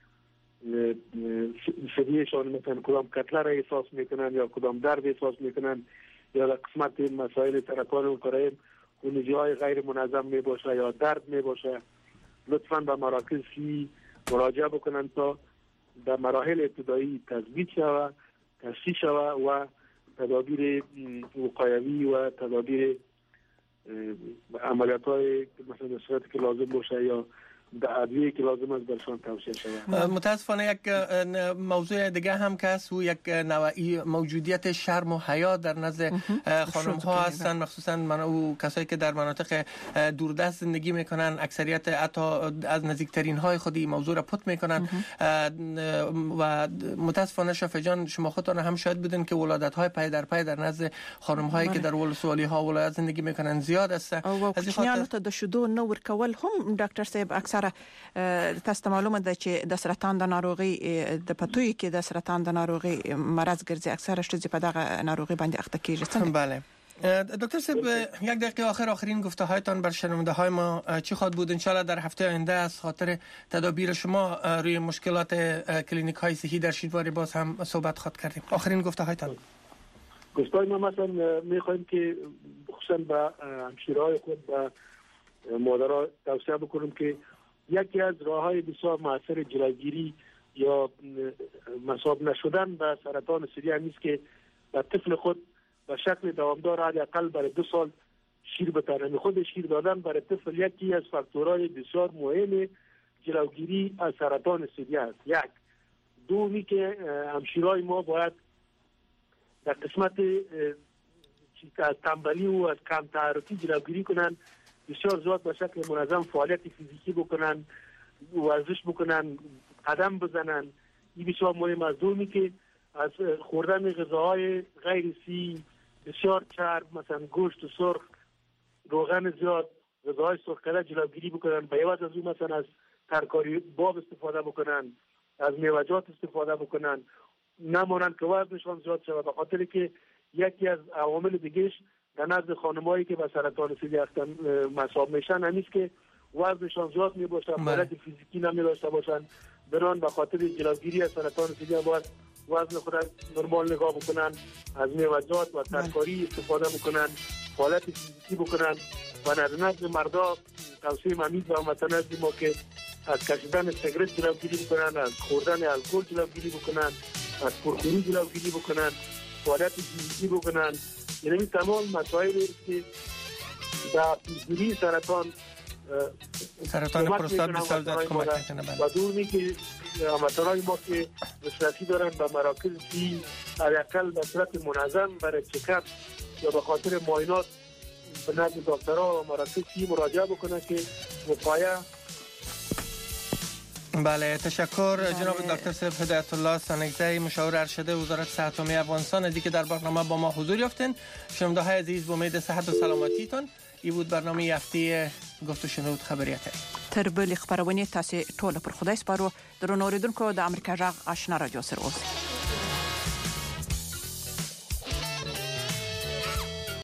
ثدیهشان مثلا کدام کتله را احساس میکنن یا کدام درد احساس میکنن یا در قسمت مسائل سرطان اورترای خونریزی های غیر منظم میباشه یا درد میباشه، لطفاً به مراکز کی مراجعه بکنن تا در مراحل ابتدایی تثبیت شود، تشخیص شود و تدابیر وقایوی و تدابیر عملیات های مثلا در صورتی که لازم باشه یا در ادویه‌ای که لازم است برشان توصیه شود. متاسفانه یک موضوع دیگه هم که است و یک نوعی موجودیت شرم و حیا در نزد خانم ها هستند، مخصوصا من او کسایی که در مناطق دوردست زندگی میکنن، اکثریت حتی از نزدیکترین های خودی موضوع را پت میکنن و متاسفانه شفیع جان شما خودتان هم شاهد بودین که ولادت های پای در پای در نزد خانم هایی که در ولسوالی ها ولایت زندگی میکنن زیاد است. از این ته د شودو نور کول هم ډاکټر صاحب اکثر تاسو معلومه ده چې د سرطان د ناروغي د پتوې کې د سرطان د ناروغي مرز ګرځي، اکثر شته په دغه ناروغي باندې اخته کیږي. بله دکتر صاحب، یک دقیقه آخر آخرین گفته هایتان بر شنونده های ما چی خواهد بود؟ انشالله در هفته آینده از خاطر تدابیر شما روی مشکلات کلینیک های صحی در شینواری باز هم صحبت خواهد کردیم. آخرین گفته هایتان. گفتای ما مثلا میخوایم که خصوصا به همشیرهای خود به مادرها توصیه بکنیم که یکی از راه‌های بسیار موثر جلوگیری یا مصاب نشدن به سرطان ثدیه نیست که به طفل خود به شکل دوامدار حداقل برای دو سال شیر بترن. خود شیر دادن برای طفل یکی از فاکتورهای بسیار مهم جلوگیری از سرطان ثدیه است. یک دومی که همشیرهای ما باید در قسمت از تنبلی و از کم تحرکی جلوگیری کنن، بسیار زیاد به شکل منظم فعالیت فیزیکی بکنن، ورزش بکنن، قدم بزنن. این بسیار مهم است. دومی که از خوردن غذاهای غیر صحی بسیار چرب، مثلا گوشت سرخ، روغن زیاد، غذاهای سرخ کرده جلوگیری بکنن. به عوض از اون مثلا از ترکاری باب استفاده بکنن، از میوه‌جات استفاده بکنن، نمانند که وزنشان زیاد شود، به خاطر که یکی از عوامل دیگهش در نزد خانمایی که به سرطان ثدیه مصاب میشن همیست که وزنشان زیاد میباشه، حالت فیزیکی نمیداشته باشن. بران به خاطر جلوگیری از سرطان ثدیه باید وزن خود نرمال نگاه بکنن، از میوه‌جات و ترکاری استفاده بکنن، حالت فیزیکی بکنن و در نزد مردا توصیه ممید و هموطنان ما که از کشیدن سیگارت جلوگیری بکنن، از خوردن الکل جلوگیری بکنن، از پرخوری جلوگیری بکنن، فعالیت جنسی بکنن. یعنی تمام مسائلی که در پیشگیری سرطان سرطان پروستات بسیار زیاد کمک میکنه. و دور می که هموطنان ما که دسترسی دارن به مراکز سی حداقل به صورت منظم برای چکاپ یا به خاطر معاینات به نزد دکترها و مراکز سی مراجعه بکنه که وقایع. بله تشکر جناب دکتر سیف هدایت الله سانگزی مشاور ارشد وزارت صحت عمومی افغانستان از اینکه در برنامه با ما حضور یافتین. شنونده های عزیز با امید صحت و سلامتیتون این بود برنامه هفته گفت و شنود خبریت تر بل خبرونه تاسو ټول پر خدای سپارو درنو اوریدونکو د امریکا جغ آشنا رادیو سره اوسئ.